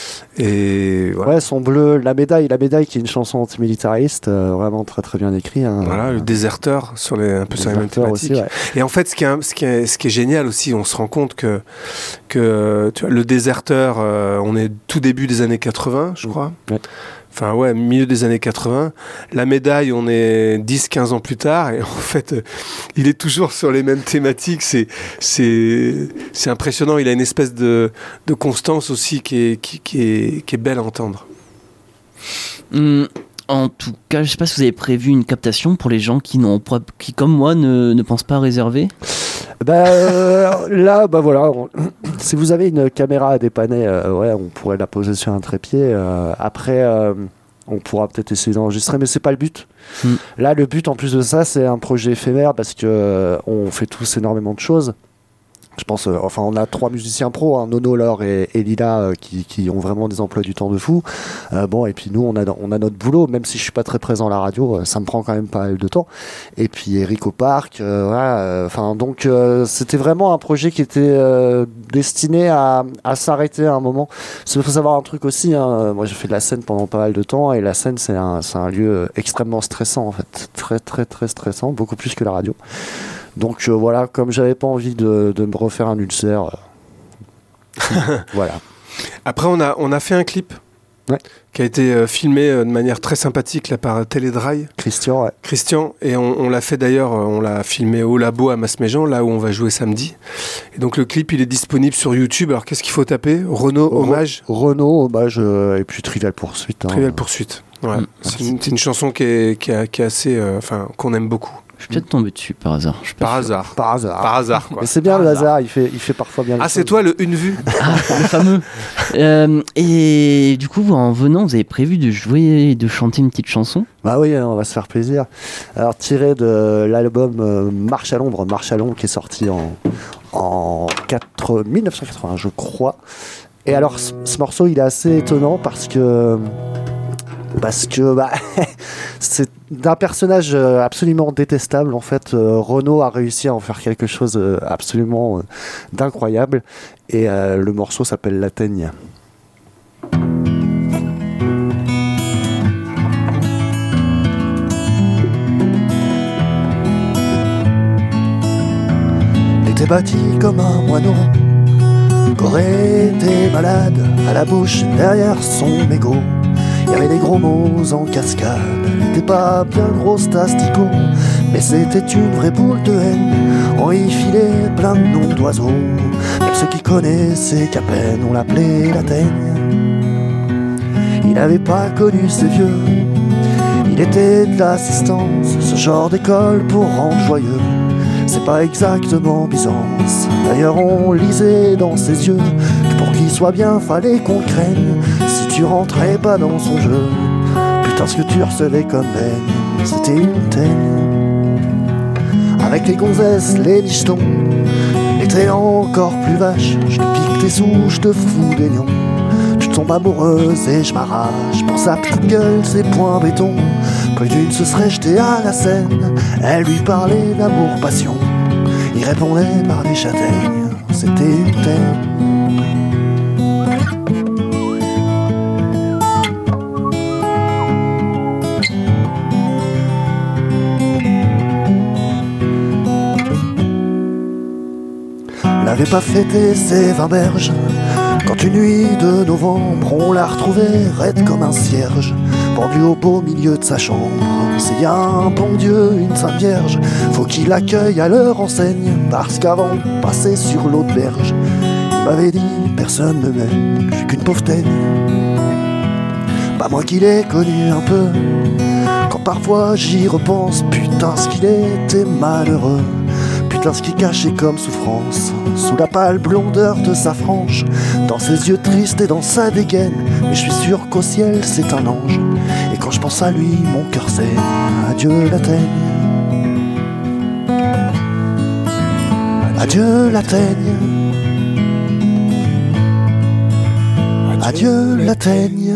Et voilà. Ouais, son bleu, la médaille, la médaille qui est une chanson antimilitariste, euh, vraiment très très bien écrit. Hein. Voilà, le Déserteur, sur les, un peu sur les mêmes Déserteur thématiques. aussi, ouais. Et en fait, ce qui, est, ce, qui est, ce qui est génial aussi, on se rend compte que, que tu vois, le Déserteur, euh, on est tout début des années quatre-vingts, je crois. Ouais. Enfin, ouais, milieu des années quatre-vingts. La médaille, on est dix quinze ans plus tard. Et en fait, euh, il est toujours sur les mêmes thématiques. C'est, c'est, c'est impressionnant. Il a une espèce de, de constance aussi qui est, qui, qui, est, qui est belle à entendre. Hum, en tout cas, je sais pas si vous avez prévu une captation pour les gens qui, n'ont pas, qui comme moi, ne, ne pensent pas à réserver. Bah, euh, là, bah voilà. On... Si vous avez une caméra à dépanner, euh, ouais, on pourrait la poser sur un trépied. Euh, après, euh, on pourra peut-être essayer d'enregistrer, mais c'est pas le but. Mm. Là, le but, en plus de ça, c'est un projet éphémère parce que euh, on fait tous énormément de choses. Je pense, euh, enfin, on a trois musiciens pros, hein, Nono, Laure et, et Lila, euh, qui, qui ont vraiment des emplois du temps de fou. Euh, bon, et puis nous, on a, on a notre boulot, même si je suis pas très présent à la radio, euh, ça me prend quand même pas mal de temps. Et puis Eric au parc, euh, voilà. Enfin, euh, donc euh, c'était vraiment un projet qui était euh, destiné à, à s'arrêter à un moment. Il faut savoir un truc aussi. Hein, moi, j'ai fait de la scène pendant pas mal de temps, et la scène, c'est un, c'est un lieu extrêmement stressant, en fait, très, très, très stressant, beaucoup plus que la radio. Donc euh, voilà, comme j'avais pas envie de, de me refaire un ulcère, euh, voilà. Après, on a, on a fait un clip ouais. qui a été euh, filmé euh, de manière très sympathique là, par Télédrail. Christian, ouais. Christian, et on, on l'a fait d'ailleurs, euh, on l'a filmé au labo à Masméjean, là où on va jouer samedi. Et donc le clip, il est disponible sur YouTube. Alors qu'est-ce qu'il faut taper ? Renaud, Re- hommage. Renaud, hommage, euh, et puis Trivial Poursuite. Hein. Trivial Poursuite. Ouais. Mmh. C'est, une, c'est une chanson qui est, qui a, qui est assez, enfin, euh, qu'on aime beaucoup. Je suis peut-être tombé dessus par hasard. Je suis pas Par sûr. hasard. Par hasard. Par hasard, quoi. Mais c'est bien Par le hasard. hasard, il fait, il fait parfois bien les Ah, c'est choses. toi le une vue. Ah, le fameux. Euh, et du coup, en venant, vous avez prévu de jouer, de chanter une petite chanson ? Bah oui, on va se faire plaisir. Alors, tiré de l'album euh, Marche à l'ombre, Marche à l'ombre qui est sorti en, en quatre, mille neuf cent quatre-vingts, je crois. Et alors, ce, ce morceau, il est assez étonnant parce que. Parce que bah, c'est d'un personnage absolument détestable. En fait, euh, Renaud a réussi à en faire quelque chose euh, absolument euh, d'incroyable. Et euh, le morceau s'appelle La Teigne. était bâti comme un moineau, qu'aurait été malade à la bouche derrière son mégot. Il y avait des gros mots en cascade, elle n'était pas bien grosse t'asticot, mais c'était une vraie boule de haine. On y filait plein de noms d'oiseaux, même ceux qui connaissaient qu'à peine on l'appelait la teigne. Il n'avait pas connu ses vieux, il était de l'assistance, ce genre d'école pour rendre joyeux. C'est pas exactement Byzance, d'ailleurs on lisait dans ses yeux que pour qu'il soit bien fallait qu'on craigne si tu rentrais pas dans son jeu. Putain ce que tu recevais comme baigne, c'était une teigne. Avec les gonzesses, les nichetons, l'été encore plus vache, je te pique tes sous, je te fous des lions. Tu tombes amoureuse et je m'arrache pour sa petite gueule, ses poings béton. Plus d'une se serait jetée à la scène, elle lui parlait d'amour passion, il répondait par des châtaignes, c'était une teigne. N'avait pas fêté ses vingt berges, quand une nuit de novembre on l'a retrouvé raide comme un cierge, pendu au beau milieu de sa chambre. C'est y a un bon Dieu, une sainte vierge, faut qu'il l'accueille à leur enseigne, parce qu'avant de passer sur l'autre berge, il m'avait dit personne ne m'aime, je suis qu'une pauvre teigne. Pas moi qui l'ai connu un peu, quand parfois j'y repense, putain ce qu'il était malheureux. Putain ce qui cachait comme souffrance sous la pâle blondeur de sa frange, dans ses yeux tristes et dans sa dégaine. Mais je suis sûr qu'au ciel c'est un ange, et quand je pense à lui mon cœur saigne. Adieu la teigne, adieu la teigne, adieu la teigne.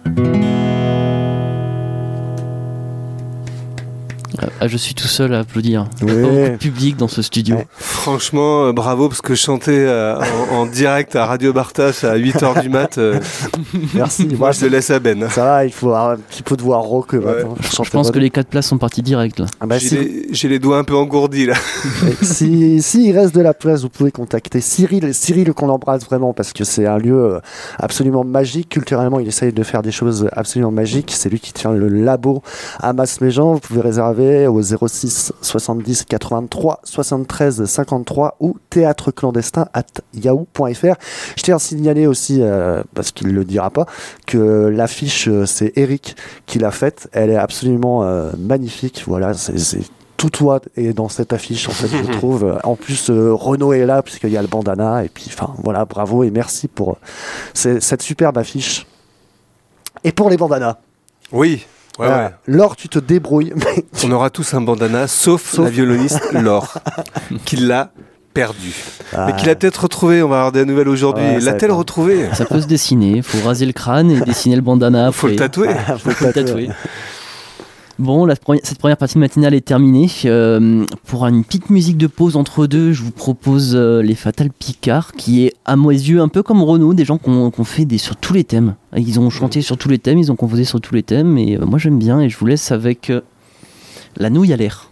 Ah, je suis tout seul à applaudir. Oui. Il y a pas beaucoup de public dans ce studio. Ouais. Franchement, euh, bravo, parce que chanter euh, en, en direct à Radio Bartas à huit heures du mat, euh, Merci. moi je te laisse à Ben. Ça va, il faut avoir un petit peu de voix rauque. Ouais. Maintenant. Je, je pense que les quatre places sont parties direct là. Ah bah, J'ai si, les, j'ai les doigts un peu engourdis là. si, si il reste de la place, vous pouvez contacter Cyril. Cyril qu'on embrasse vraiment parce que c'est un lieu absolument magique. Culturellement, il essaye de faire des choses absolument magiques. C'est lui qui tient le labo à Masméjean. Vous pouvez réserver au zéro six soixante-dix quatre-vingt-trois soixante-treize cinquante-trois ou théâtre clandestin arobase yahoo point fr. Je tiens à signaler aussi, euh, parce qu'il ne le dira pas, que l'affiche, euh, c'est Eric qui l'a faite. Elle est absolument euh, magnifique. Voilà, c'est, c'est tout toi est dans cette affiche en fait, je trouve. En plus, euh, Renaud est là puisqu'il y a le bandana. Et puis, enfin, voilà, bravo et merci pour euh, c'est, cette superbe affiche. Et pour les bandanas. Oui. Ouais, Voilà. ouais. Laure, tu te débrouilles. Mais On aura tous un bandana, sauf, Sauf- la violoniste Laure, qui l'a perdu. Ah. Mais qu'il a peut-être retrouvé, on va avoir des nouvelles aujourd'hui. Ouais, ça L'a-t-elle va être- retrouvé? Ça peut se dessiner, il faut raser le crâne et dessiner le bandana Faut le après. tatouer. Faut le Faut le tatouer. tatouer. Bon, la pre- cette première partie matinale est terminée. Euh, pour une petite musique de pause entre deux, je vous propose euh, les Fatal Picard, qui est à mes yeux un peu comme Renaud, des gens qui ont fait des, sur tous les thèmes. Ils ont chanté sur tous les thèmes, ils ont composé sur tous les thèmes, et euh, moi j'aime bien, et je vous laisse avec euh, La nouille à l'air.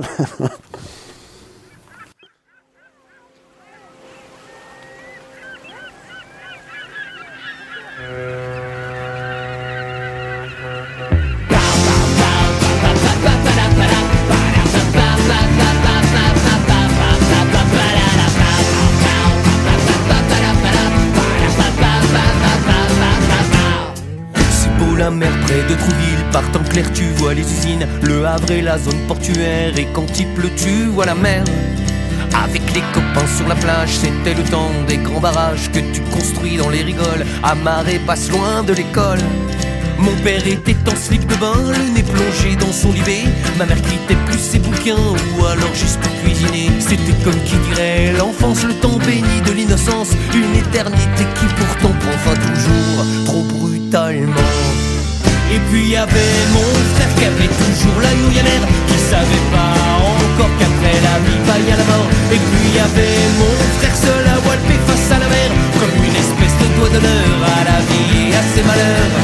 C'est beau la mer près de Trouville, partant clair tu vois les usines, le Havre et la zone portuaire, et quand il pleut tu vois la mer. Avec les copains sur la plage, c'était le temps des grands barrages que tu construis dans les rigoles, à marée passe loin de l'école. Mon père était en slip de bain, le nez plongé dans son lit. Ma mère quittait plus ses bouquins, ou alors juste pour cuisiner. C'était comme qui dirait l'enfance, le temps béni de l'innocence, une éternité qui pourtant prend fin toujours trop brutalement. Et puis y avait mon frère qui avait toujours la nouille à l'air, qui savait pas encore qu'après la vie bah y a la mort. Et puis y avait mon frère seul à walper face à la mer, comme une espèce de doigt d'honneur à la vie et à ses malheurs.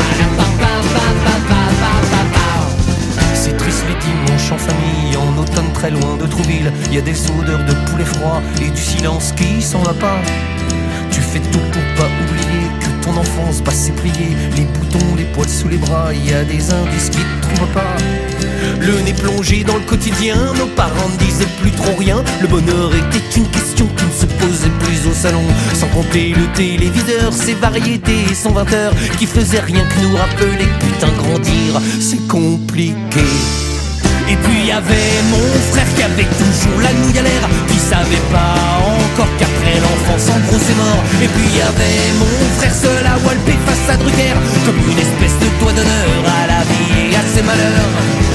C'est triste les dimanches en famille, en automne très loin de Trouville. Y a des odeurs de poulet froid et du silence qui s'en va pas. Tu fais tout pour pas oublier que ton enfance bah c'est plié. Les boutons, les poils sous les bras, y a des indices qui te trouvent pas. Le nez plongé dans le quotidien, nos parents ne disaient plus trop rien. Le bonheur était une question qui ne se posait plus au salon. Sans compter le téléviseur, ses variétés et son vingt heures qui faisaient rien que nous rappeler que putain grandir c'est compliqué. Et puis y avait mon frère qui avait toujours la nouille à l'air, qui savait pas encore qu'après l'enfance en gros c'est mort. Et puis y avait mon frère seul à walper face à Drucker, comme une espèce de doigt d'honneur à la vie et à ses malheurs.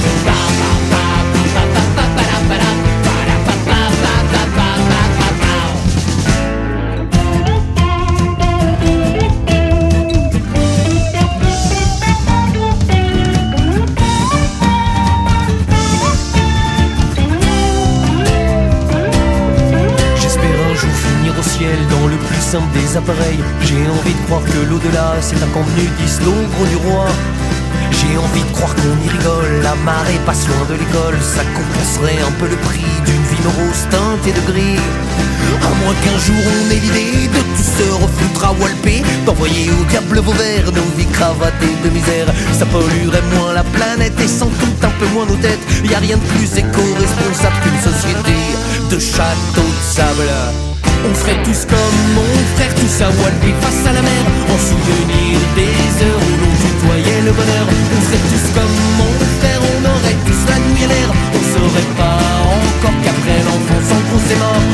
Au ciel dans le plus simple des appareils. J'ai envie de croire que l'au-delà c'est un contenu, disent l'ombre du roi. J'ai envie de croire qu'on y rigole, la marée passe loin de l'école. Ça compenserait un peu le prix d'une vie rose teintée de gris. À moins qu'un jour on ait l'idée de tout se refoutre à walper, d'envoyer au diable vos verres nos vies cravatées de misère. Ça polluerait moins la planète et sans doute un peu moins nos têtes. Y a rien de plus éco-responsable qu'une société de châteaux de sable. On ferait tous comme mon frère, tous à walper face à la mer, en souvenir des heures où l'on tutoyait le bonheur. On ferait tous comme mon frère, on aurait tous la nuit à l'air. On saurait pas encore qu'après l'enfance en gros c'est mort.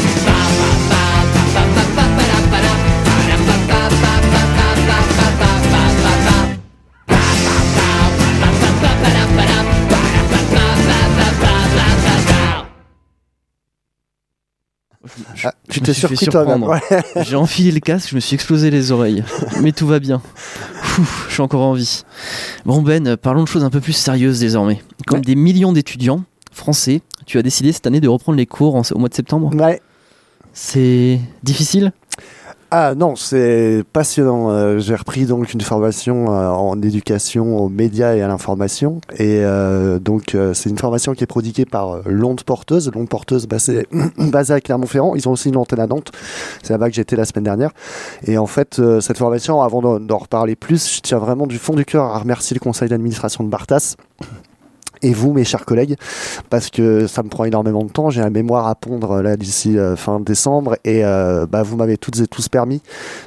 Ah, tu t'es surpris toi-même. Ouais. J'ai enfilé le casque, je me suis explosé les oreilles. Mais tout va bien. Ouf, je suis encore en vie. Bon Ben, parlons de choses un peu plus sérieuses désormais. Comme ouais. des millions d'étudiants français, tu as décidé cette année de reprendre les cours en, au mois de septembre. Ouais. C'est difficile ? Ah non, c'est passionnant. Euh, j'ai repris donc une formation euh, en éducation aux médias et à l'information. Et euh, donc, euh, c'est une formation qui est prodiguée par euh, l'Onde Porteuse. L'Onde Porteuse, bah, c'est basé à Clermont-Ferrand. Ils ont aussi une antenne à Nantes. C'est là-bas que j'étais la semaine dernière. Et en fait, euh, cette formation, avant d'en, d'en reparler plus, je tiens vraiment du fond du cœur à remercier le conseil d'administration de Bartas. Et vous, mes chers collègues, parce que ça me prend énormément de temps. J'ai un mémoire à pondre là d'ici euh, fin décembre, et euh, bah, vous m'avez toutes et tous permis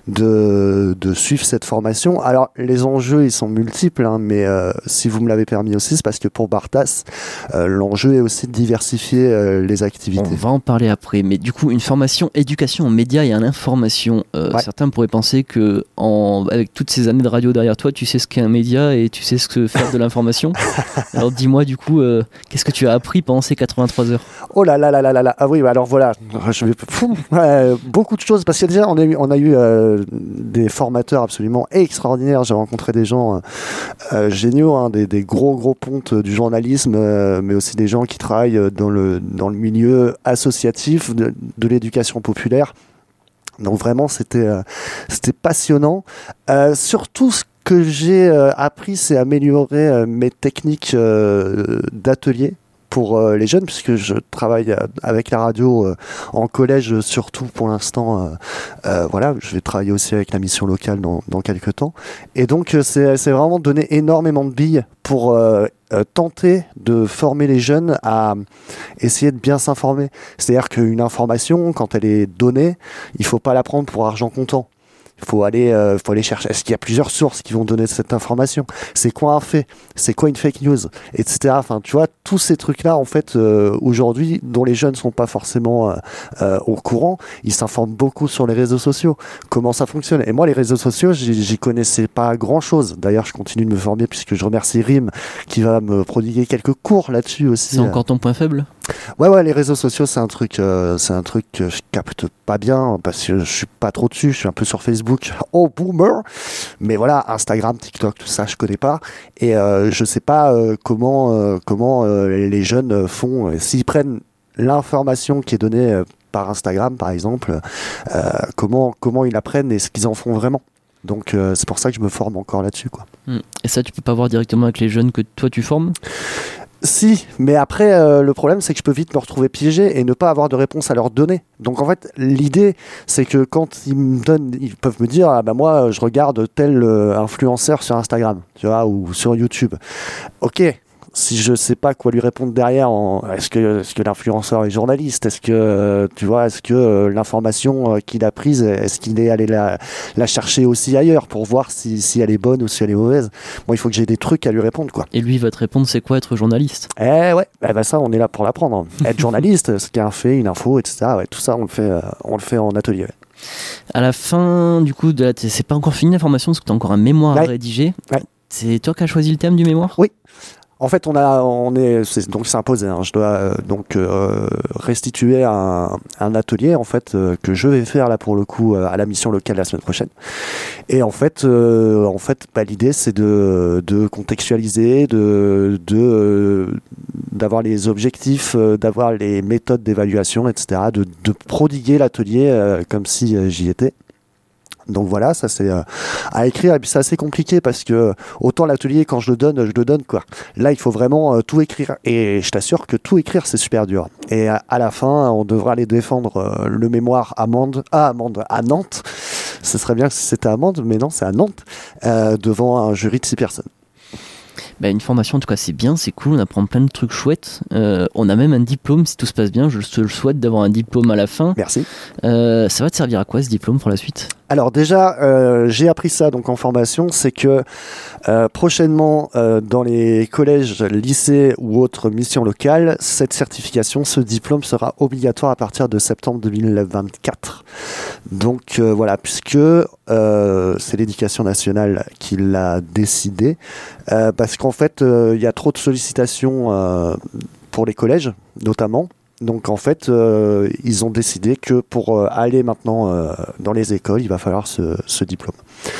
de, de suivre cette formation. Alors, les enjeux, ils sont multiples, hein, mais euh, si vous me l'avez permis aussi, c'est parce que pour Bartas, euh, l'enjeu est aussi de diversifier euh, les activités. On va en parler après, mais du coup, une formation éducation aux médias et à l'information. Euh, ouais. Certains pourraient penser que, en, avec toutes ces années de radio derrière toi, tu sais ce qu'est un média et tu sais ce que faire de l'information. Alors, dis-moi. Du coup, euh, qu'est-ce que tu as appris pendant ces quatre-vingt-trois heures ? Oh là là là là là là. Ah oui, bah alors voilà, je vais Fou, euh, beaucoup de choses, parce que déjà on a eu, on a eu euh, des formateurs absolument extraordinaires. J'ai rencontré des gens euh, euh, géniaux, hein, des, des gros gros pontes du journalisme, euh, mais aussi des gens qui travaillent dans le dans le milieu associatif de, de l'éducation populaire. Donc vraiment, c'était euh, c'était passionnant. Euh, surtout ce que j'ai euh, appris, c'est améliorer euh, mes techniques euh, d'atelier pour euh, les jeunes, puisque je travaille euh, avec la radio euh, en collège surtout pour l'instant. Euh, euh, voilà, je vais travailler aussi avec la mission locale dans, dans quelques temps. Et donc, euh, c'est, c'est vraiment donner énormément de billes pour euh, euh, tenter de former les jeunes à essayer de bien s'informer. C'est-à-dire qu'une information, quand elle est donnée, il ne faut pas la prendre pour argent comptant. Il faut aller, euh, faut aller chercher. Est-ce qu'il y a plusieurs sources qui vont donner cette information ? C'est quoi un fait ? C'est quoi une fake news ? Etc. Enfin, tu vois, tous ces trucs-là, en fait, euh, aujourd'hui, dont les jeunes ne sont pas forcément euh, euh, au courant, ils s'informent beaucoup sur les réseaux sociaux. Comment ça fonctionne ? Et moi, les réseaux sociaux, j'y, j'y connaissais pas grand-chose. D'ailleurs, je continue de me former, puisque je remercie Rim qui va me prodiguer quelques cours là-dessus aussi. C'est encore ton point faible ? Ouais, ouais, les réseaux sociaux, c'est un truc, euh, c'est un truc que je capte pas bien, parce que je suis pas trop dessus. Je suis un peu sur Facebook. Oh, boomer! Mais voilà, Instagram, TikTok, tout ça, je connais pas. Et euh, je sais pas euh, comment, euh, comment euh, les jeunes font. Euh, s'ils prennent l'information qui est donnée euh, par Instagram, par exemple, euh, comment, comment ils la prennent et ce qu'ils en font vraiment. Donc, euh, c'est pour ça que je me forme encore là-dessus, quoi. Et ça, tu peux pas voir directement avec les jeunes que toi, tu formes ? Si, mais après, euh, le problème, c'est que je peux vite me retrouver piégé et ne pas avoir de réponse à leur donner. Donc, en fait, l'idée, c'est que quand ils me donnent, ils peuvent me dire, ah bah moi, je regarde tel euh, influenceur sur Instagram, tu vois, ou sur YouTube. Ok. Si je sais pas quoi lui répondre derrière, en, est-ce que, est-ce que l'influenceur est journaliste? Est-ce que, euh, tu vois, est-ce que euh, l'information euh, qu'il a prise, est-ce qu'il est allé la, la chercher aussi ailleurs pour voir si, si elle est bonne ou si elle est mauvaise? Bon, il faut que j'ai des trucs à lui répondre, quoi. Et lui, il va te répondre, c'est quoi être journaliste? Eh ouais, eh ben ça, on est là pour l'apprendre. Être journaliste, ce qu'est un fait, une info, et cetera. Ouais, tout ça, on le fait, euh, on le fait en atelier. Ouais. À la fin, du coup, de la t- c'est pas encore fini la formation parce que tu as encore un mémoire Ouais. à rédiger. Ouais. C'est toi qui as choisi le thème du mémoire? Oui. En fait, on a, on est, c'est, donc c'est imposé. Hein. Je dois euh, donc euh, restituer un, un atelier en fait euh, que je vais faire là pour le coup euh, à la mission locale la semaine prochaine. Et en fait, euh, en fait, bah, l'idée c'est de, de contextualiser, de, de, euh, d'avoir les objectifs, euh, d'avoir les méthodes d'évaluation, et cetera. De, de prodiguer l'atelier euh, comme si euh, j'y étais. Donc voilà, ça c'est euh, à écrire et puis c'est assez compliqué parce que autant l'atelier quand je le donne, je le donne quoi. Là il faut vraiment euh, tout écrire et je t'assure que tout écrire c'est super dur. Et à, à la fin on devra aller défendre euh, le mémoire à Mende, à Mende, à Nantes. Ce serait bien si c'était à Mende, mais non c'est à Nantes euh, devant un jury de six personnes. Bah, une formation en tout cas c'est bien, c'est cool, on apprend plein de trucs chouettes. Euh, on a même un diplôme si tout se passe bien, je te le souhaite d'avoir un diplôme à la fin. Merci. Euh, ça va te servir à quoi ce diplôme pour la suite? Alors déjà, euh, j'ai appris ça donc en formation, c'est que euh, prochainement euh, dans les collèges, lycées ou autres missions locales, cette certification, ce diplôme sera obligatoire à partir de septembre deux mille vingt-quatre. Donc euh, voilà, puisque euh, c'est l'éducation nationale qui l'a décidé, euh, parce qu'en fait, il euh, y a trop de sollicitations euh, pour les collèges, notamment. Donc en fait, euh, ils ont décidé que pour euh, aller maintenant euh, dans les écoles, il va falloir ce, ce diplôme.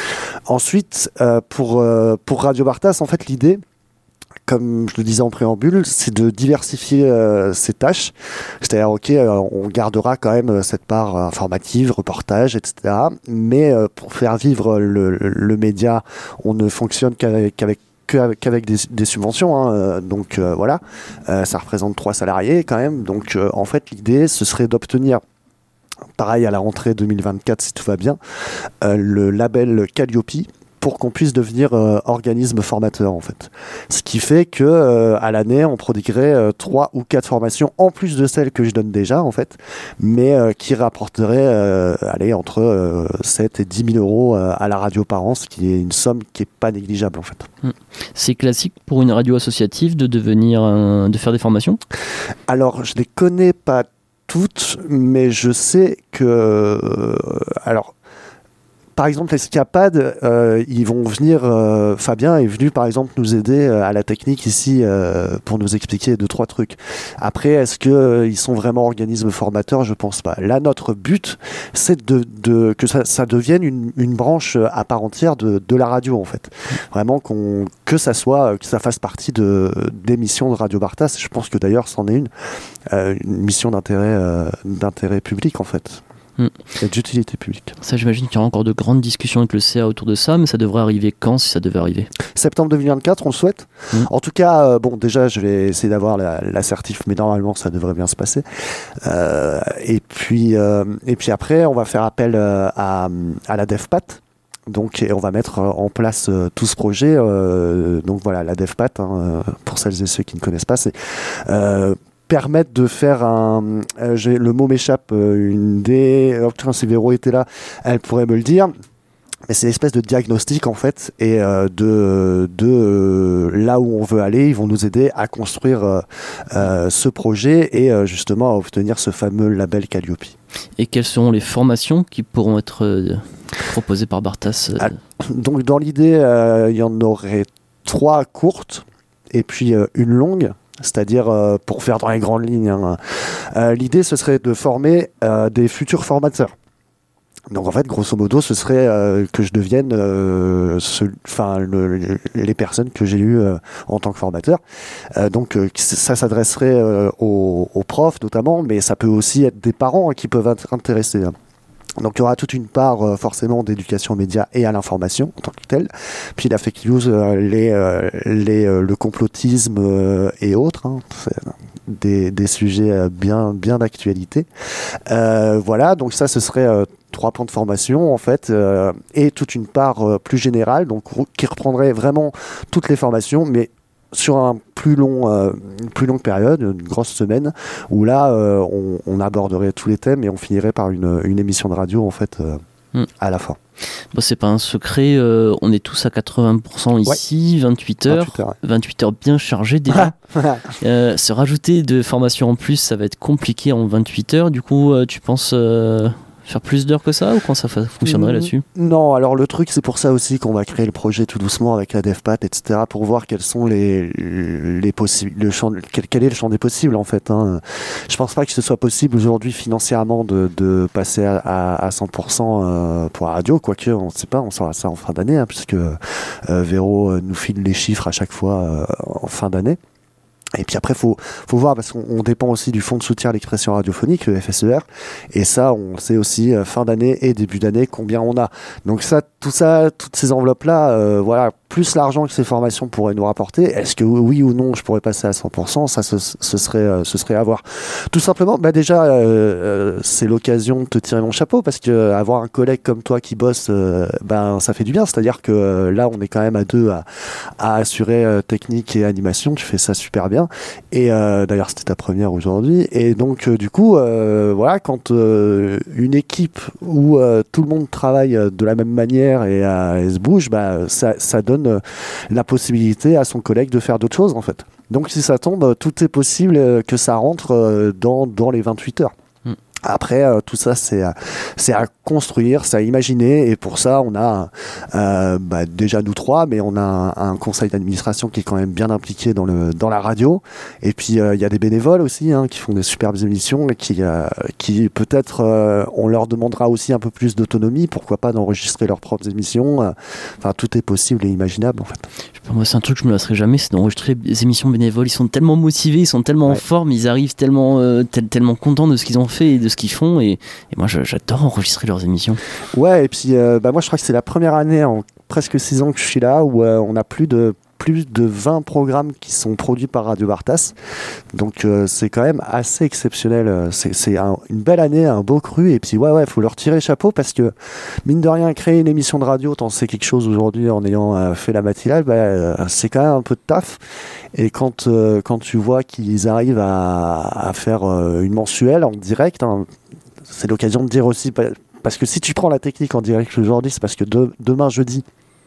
Ensuite, euh, pour, euh, pour Radio Bartas, en fait, l'idée, comme je le disais en préambule, c'est de diversifier euh, ses tâches. C'est-à-dire, ok, euh, on gardera quand même cette part informative, reportage, et cetera. Mais euh, pour faire vivre le, le, le média, on ne fonctionne qu'avec, qu'avec qu'avec des, des subventions, hein. Donc euh, voilà, euh, ça représente trois salariés quand même, donc euh, en fait l'idée ce serait d'obtenir, pareil à la rentrée deux mille vingt-quatre si tout va bien, euh, le label Calliope pour qu'on puisse devenir euh, organisme formateur en fait. Ce qui fait que euh, à l'année on prodiguerait euh, trois ou quatre formations en plus de celles que je donne déjà en fait, mais euh, qui rapporteraient euh, allez, entre euh, sept et dix mille euros euh, à la radio par an, ce qui est une somme qui est pas négligeable en fait. C'est classique pour une radio associative de devenir un, de faire des formations? Alors je les connais pas toutes, mais je sais que euh, alors par exemple, Escapade, euh, ils vont venir. Euh, Fabien est venu, par exemple, nous aider euh, à la technique ici euh, pour nous expliquer deux trois trucs. Après, est-ce que euh, ils sont vraiment organismes formateurs? Je pense pas. Là, notre but, c'est de, de que ça, ça devienne une, une branche à part entière de, de la radio, en fait. Vraiment qu'on que ça soit, que ça fasse partie de d'émissions de Radio Bartas. Je pense que d'ailleurs, c'en est une, euh, une mission d'intérêt euh, d'intérêt public, en fait. Mmh. Et d'utilité publique. Ça, j'imagine qu'il y aura encore de grandes discussions avec le C A autour de ça, mais ça devrait arriver quand, si ça devait arriver? Septembre deux mille vingt-quatre, on le souhaite. Mmh. En tout cas, euh, bon, déjà, je vais essayer d'avoir la, l'assertif, mais normalement, ça devrait bien se passer. Euh, et puis, euh, et puis après, on va faire appel euh, à, à la DevPat. Donc, et on va mettre en place euh, tout ce projet. Euh, donc voilà, la DevPat, hein, pour celles et ceux qui ne connaissent pas, c'est euh, permettre de faire un... Euh, j'ai, le mot m'échappe, euh, une des... Oh putain, si Véro était là, elle pourrait me le dire. Mais c'est une espèce de diagnostic en fait, et euh, de, de euh, là où on veut aller, ils vont nous aider à construire euh, euh, ce projet et euh, justement à obtenir ce fameux label Calliope. Et quelles seront les formations qui pourront être euh, proposées par Bartas euh... ah, Donc dans l'idée, euh, il y en aurait trois courtes et puis euh, une longue. C'est-à-dire, euh, pour faire dans les grandes lignes, hein. euh, l'idée, ce serait de former euh, des futurs formateurs. Donc, en fait, grosso modo, ce serait euh, que je devienne euh, ce, le, les personnes que j'ai eues euh, en tant que formateur. Euh, donc, euh, ça s'adresserait euh, aux, aux profs, notamment, mais ça peut aussi être des parents hein, qui peuvent être intéressés. Hein. Donc il y aura toute une part euh, forcément d'éducation aux médias et à l'information en tant que telle. Puis la fake news, euh, les, euh, les, euh, le complotisme euh, et autres, hein, c'est des, des sujets euh, bien, bien d'actualité. Euh, voilà, donc ça ce serait euh, trois plans de formation en fait, euh, et toute une part euh, plus générale, donc qui reprendrait vraiment toutes les formations, mais sur un plus long, euh, une plus longue période, une grosse semaine, où là, euh, on, on aborderait tous les thèmes et on finirait par une, une émission de radio, en fait, euh, mm. à la fin. Bon, c'est pas un secret, euh, on est tous à quatre-vingts pour cent ici, ouais. vingt-huit heures, vingt-huit heures, ouais. vingt-huit heures bien chargées déjà. euh, se rajouter de formations en plus, ça va être compliqué en vingt-huit heures, du coup, euh, tu penses... Euh faire plus d'heures que ça ou quand ça fonctionnerait mmh, là-dessus? Non, alors le truc c'est pour ça aussi qu'on va créer le projet tout doucement avec la DevPat, et cetera pour voir quels sont les, les possibles, le champ, quel, quel est le champ des possibles en fait. Hein. Je pense pas que ce soit possible aujourd'hui financièrement de, de passer à, à, à cent pour cent euh, pour la radio, quoique on ne sait pas, on saura ça en fin d'année, hein, puisque euh, Véro nous file les chiffres à chaque fois euh, en fin d'année. Et puis après, faut faut voir parce qu'on dépend aussi du fonds de soutien à l'expression radiophonique, le F S E R, et ça, on sait aussi euh, fin d'année et début d'année combien on a. Donc ça, tout ça, toutes ces enveloppes-là, euh, voilà, plus l'argent que ces formations pourraient nous rapporter. Est-ce que oui ou non, je pourrais passer à cent pour cent? Ça, ce, ce serait, euh, ce serait à voir. Tout simplement, bah déjà, euh, euh, c'est l'occasion de te tirer mon chapeau parce que euh, avoir un collègue comme toi qui bosse, euh, ben ça fait du bien. C'est-à-dire que euh, là, on est quand même à deux à, à assurer euh, technique et animation. Tu fais ça super bien. Et euh, d'ailleurs, c'était ta première aujourd'hui. Et donc, euh, du coup, euh, voilà, quand euh, une équipe où euh, tout le monde travaille de la même manière et, euh, et se bouge, bah, ça, ça donne la possibilité à son collègue de faire d'autres choses en fait. Donc si ça tombe, tout est possible que ça rentre dans, dans les vingt-huit heures. Mm. Après, euh, tout ça, c'est, c'est à construire, c'est à imaginer, et pour ça, on a euh, bah, déjà nous trois, mais on a un, un conseil d'administration qui est quand même bien impliqué dans, le, dans la radio, et puis il euh, y a des bénévoles aussi hein, qui font des superbes émissions, et qui, euh, qui peut-être, euh, on leur demandera aussi un peu plus d'autonomie, pourquoi pas d'enregistrer leurs propres émissions, enfin, tout est possible et imaginable en fait. Moi, c'est un truc que je me lasserai jamais, c'est d'enregistrer des émissions bénévoles. Ils sont tellement motivés, ils sont tellement ouais. en forme, ils arrivent tellement, euh, tel, tellement contents de ce qu'ils ont fait et de ce qu'ils font. Et, et moi, je, j'adore enregistrer leurs émissions. Ouais, et puis euh, bah, moi, je crois que c'est la première année en presque six ans que je suis là où euh, on a plus de plus de vingt programmes qui sont produits par Radio Bartas. Donc euh, c'est quand même assez exceptionnel. C'est, c'est un, une belle année, un beau cru. Et puis ouais, ouais, faut leur tirer le chapeau parce que mine de rien, créer une émission de radio, t'en sais quelque chose aujourd'hui en ayant euh, fait la matinale, bah, euh, c'est quand même un peu de taf. Et quand, euh, quand tu vois qu'ils arrivent à, à faire euh, une mensuelle en direct, hein, c'est l'occasion de dire aussi, parce que si tu prends la technique en direct aujourd'hui, c'est parce que de, demain jeudi,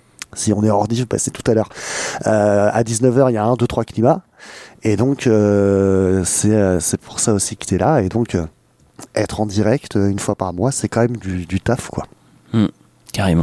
si on est hors diff, bah c'est tout à l'heure. Euh, à dix-neuf heures, il y a un, deux, trois climats. Et donc, euh, c'est, c'est pour ça aussi que tu es là. Et donc, euh, être en direct une fois par mois, c'est quand même du, du taf, quoi. Mmh, carrément.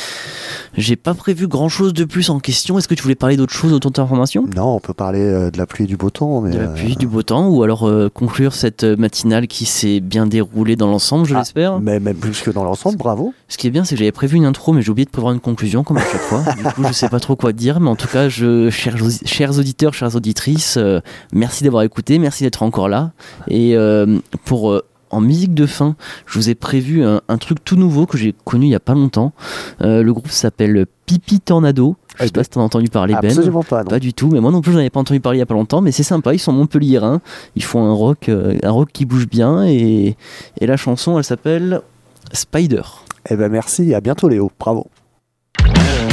J'ai pas prévu grand chose de plus en question. Est-ce que tu voulais parler d'autre chose autour de ta formation? Non, on peut parler euh, de la pluie et du beau temps. Mais de la euh... pluie, du beau temps, ou alors euh, conclure cette matinale qui s'est bien déroulée dans l'ensemble, je ah, l'espère. Mais même plus que dans l'ensemble, bravo. Ce qui est bien, c'est que j'avais prévu une intro, mais j'ai oublié de prévoir une conclusion, comme à chaque fois. Du coup, je sais pas trop quoi dire, mais en tout cas, je, chers, chers auditeurs, chères auditrices, euh, merci d'avoir écouté, merci d'être encore là. Et euh, pour... Euh, en musique de fin, je vous ai prévu un, un truc tout nouveau que j'ai connu il y a pas longtemps. Euh, le groupe s'appelle Pipi Tornado. Je sais pas si t'en as entendu parler, Ben. Absolument pas, non. Pas du tout, mais moi non plus j'en avais pas entendu parler il y a pas longtemps, mais c'est sympa, ils sont montpelliérains, ils font un rock, euh, un rock qui bouge bien, et, et la chanson elle s'appelle Spider. Eh ben merci, à bientôt Léo, bravo.